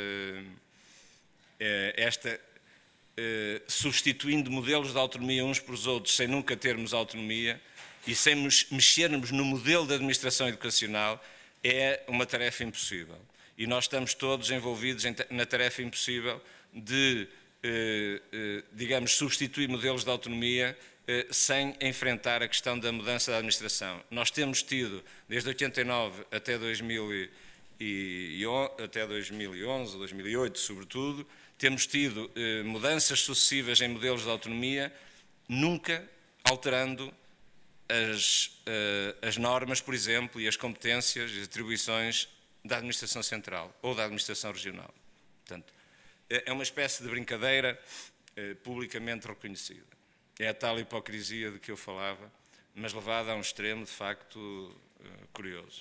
esta, substituindo modelos de autonomia uns por os outros, sem nunca termos autonomia e sem mexermos no modelo de administração educacional, é uma tarefa impossível. E nós estamos todos envolvidos na tarefa impossível de, digamos, substituir modelos de autonomia sem enfrentar a questão da mudança da administração. Nós temos tido, desde oitenta e nove até dois mil e E, e até dois mil e onze, dois mil e oito, sobretudo, temos tido eh, mudanças sucessivas em modelos de autonomia, nunca alterando as, eh, as normas, por exemplo, e as competências e atribuições da administração central ou da administração regional. Portanto, é uma espécie de brincadeira eh, publicamente reconhecida. É a tal hipocrisia de que eu falava, mas levada a um extremo, de facto, eh, curioso.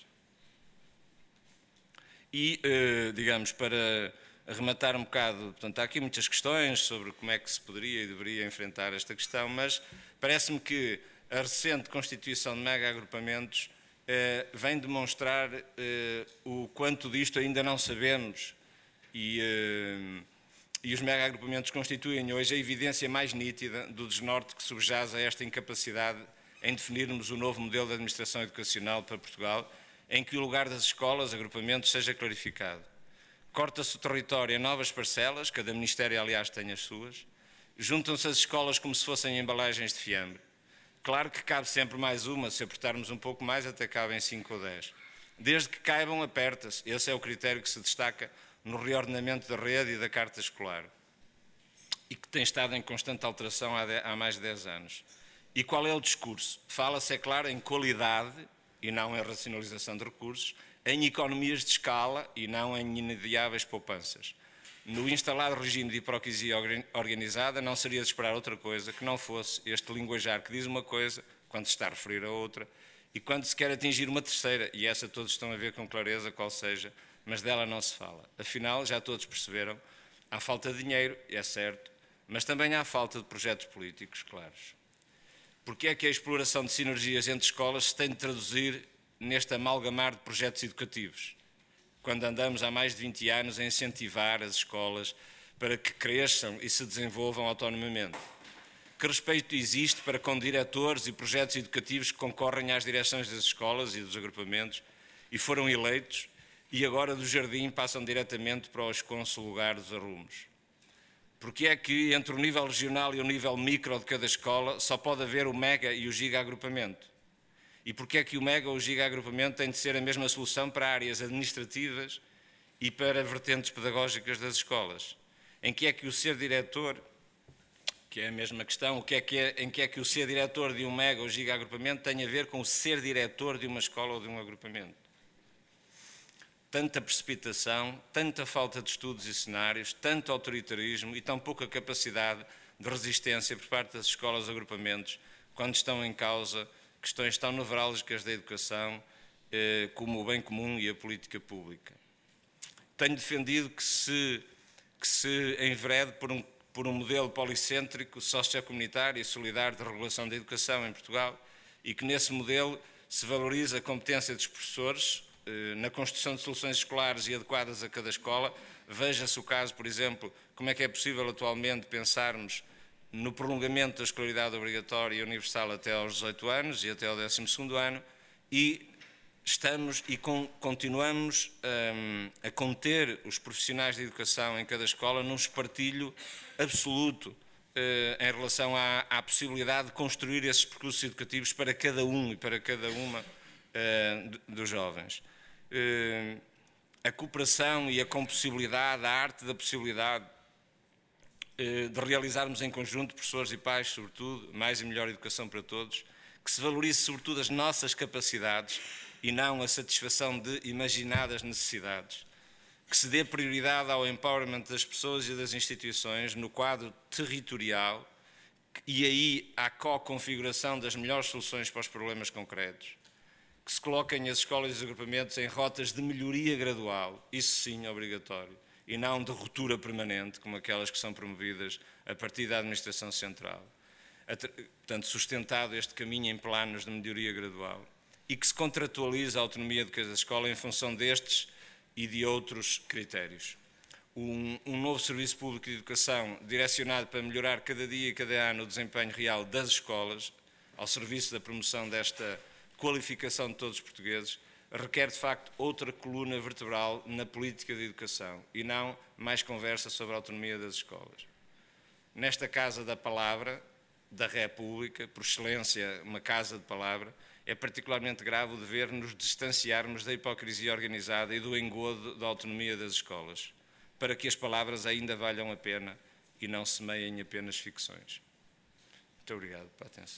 E, digamos, para arrematar um bocado, portanto, há aqui muitas questões sobre como é que se poderia e deveria enfrentar esta questão, mas parece-me que a recente constituição de mega-agrupamentos eh, vem demonstrar eh, o quanto disto ainda não sabemos e, eh, e os mega-agrupamentos constituem hoje a evidência mais nítida do desnorte que subjaz a esta incapacidade em definirmos o novo modelo de administração educacional para Portugal, em que o lugar das escolas, agrupamentos, seja clarificado. Corta-se o território em novas parcelas, cada Ministério, aliás, tem as suas, juntam-se as escolas como se fossem embalagens de fiambre. Claro que cabe sempre mais uma, se apertarmos um pouco mais, até cabem cinco ou dez. Desde que caibam, aperta-se. Esse é o critério que se destaca no reordenamento da rede e da carta escolar, e que tem estado em constante alteração há mais de dez anos. E qual é o discurso? Fala-se, é claro, em qualidade, e não em racionalização de recursos, em economias de escala e não em inadiáveis poupanças. No instalado regime de hipocrisia organizada não seria de esperar outra coisa que não fosse este linguajar que diz uma coisa quando se está a referir a outra e quando se quer atingir uma terceira, e essa todos estão a ver com clareza qual seja, mas dela não se fala. Afinal, já todos perceberam, há falta de dinheiro, é certo, mas também há falta de projetos políticos claros. Porque é que a exploração de sinergias entre escolas se tem de traduzir neste amalgamar de projetos educativos, quando andamos há mais de vinte anos a incentivar as escolas para que cresçam e se desenvolvam autonomamente? Que respeito existe para com diretores e projetos educativos que concorrem às direções das escolas e dos agrupamentos e foram eleitos e agora do jardim passam diretamente para os consul-lugar dos arrumos? Porque é que entre o nível regional e o nível micro de cada escola só pode haver o mega e o giga agrupamento? E porque é que o mega ou o giga agrupamento tem de ser a mesma solução para áreas administrativas e para vertentes pedagógicas das escolas? Em que é que o ser diretor, que é a mesma questão, o que é que é, em que é que o ser diretor de um mega ou giga agrupamento tem a ver com o ser diretor de uma escola ou de um agrupamento? Tanta precipitação, tanta falta de estudos e cenários, tanto autoritarismo e tão pouca capacidade de resistência por parte das escolas e agrupamentos quando estão em causa questões tão nevrálgicas da educação eh, como o bem comum e a política pública. Tenho defendido que se, que se enverede por um, por um modelo policêntrico, sociocomunitário e solidário de regulação da educação em Portugal e que nesse modelo se valoriza a competência dos professores na construção de soluções escolares e adequadas a cada escola. Veja-se o caso, por exemplo, como é que é possível atualmente pensarmos no prolongamento da escolaridade obrigatória e universal até aos dezoito anos e até ao décimo segundo ano e estamos e com, continuamos um, a conter os profissionais de educação em cada escola num espartilho absoluto uh, em relação à, à possibilidade de construir esses percursos educativos para cada um e para cada uma uh, dos jovens. Uh, a cooperação e a compossibilidade, a arte da possibilidade uh, de realizarmos em conjunto, professores e pais, sobretudo, mais e melhor educação para todos, que se valorize sobretudo as nossas capacidades e não a satisfação de imaginadas necessidades, que se dê prioridade ao empowerment das pessoas e das instituições no quadro territorial e aí à co-configuração das melhores soluções para os problemas concretos, que se coloquem as escolas e os agrupamentos em rotas de melhoria gradual, isso sim obrigatório, e não de ruptura permanente, como aquelas que são promovidas a partir da administração central. Portanto, sustentado este caminho em planos de melhoria gradual e que se contratualize a autonomia de cada escola em função destes e de outros critérios. Um, um novo serviço público de educação direcionado para melhorar cada dia e cada ano o desempenho real das escolas, ao serviço da promoção desta qualificação de todos os portugueses, requer de facto outra coluna vertebral na política de educação e não mais conversa sobre a autonomia das escolas. Nesta Casa da Palavra, da República, por excelência uma Casa de Palavra, é particularmente grave o dever nos distanciarmos da hipocrisia organizada e do engodo da autonomia das escolas, para que as palavras ainda valham a pena e não semeiem apenas ficções. Muito obrigado pela atenção.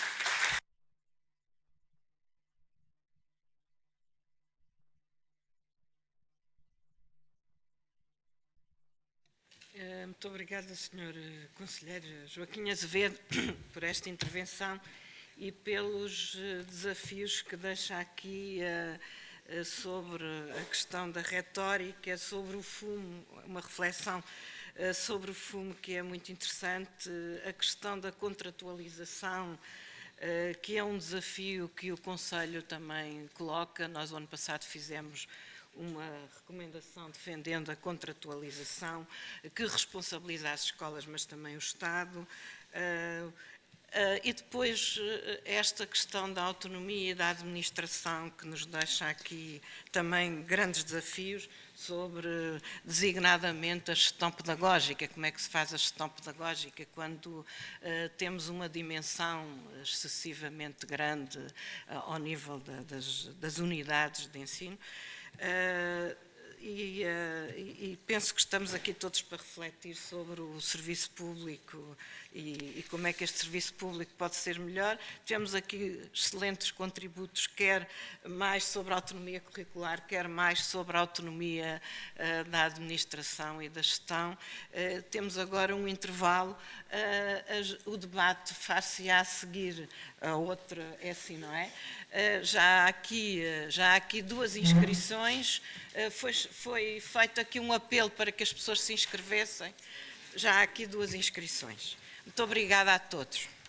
Muito obrigada, senhor Conselheiro Joaquim Azevedo, por esta intervenção e pelos desafios que deixa aqui uh, sobre a questão da retórica, sobre o fumo, uma reflexão uh, sobre o fumo que é muito interessante, a questão da contratualização, uh, que é um desafio que o Conselho também coloca. Nós, o ano passado, fizemos uma recomendação defendendo a contratualização, que responsabiliza as escolas, mas também o Estado. Uh, uh, e depois uh, esta questão da autonomia e da administração, que nos deixa aqui também grandes desafios sobre, designadamente, a gestão pedagógica. Como é que se faz a gestão pedagógica quando uh, temos uma dimensão excessivamente grande uh, ao nível da, das, das unidades de ensino. Uh, e, uh, e penso que estamos aqui todos para refletir sobre o serviço público e, e como é que este serviço público pode ser melhor. Tivemos aqui excelentes contributos, quer mais sobre a autonomia curricular, quer mais sobre a autonomia uh, da administração e da gestão. Uh, temos agora um intervalo, uh, o debate far-se-á a seguir a outra, é assim, não é? Uh, já, há aqui, uh, já há aqui duas inscrições, uh, foi, foi feito aqui um apelo para que as pessoas se inscrevessem já há aqui duas inscrições. Muito obrigada a todos.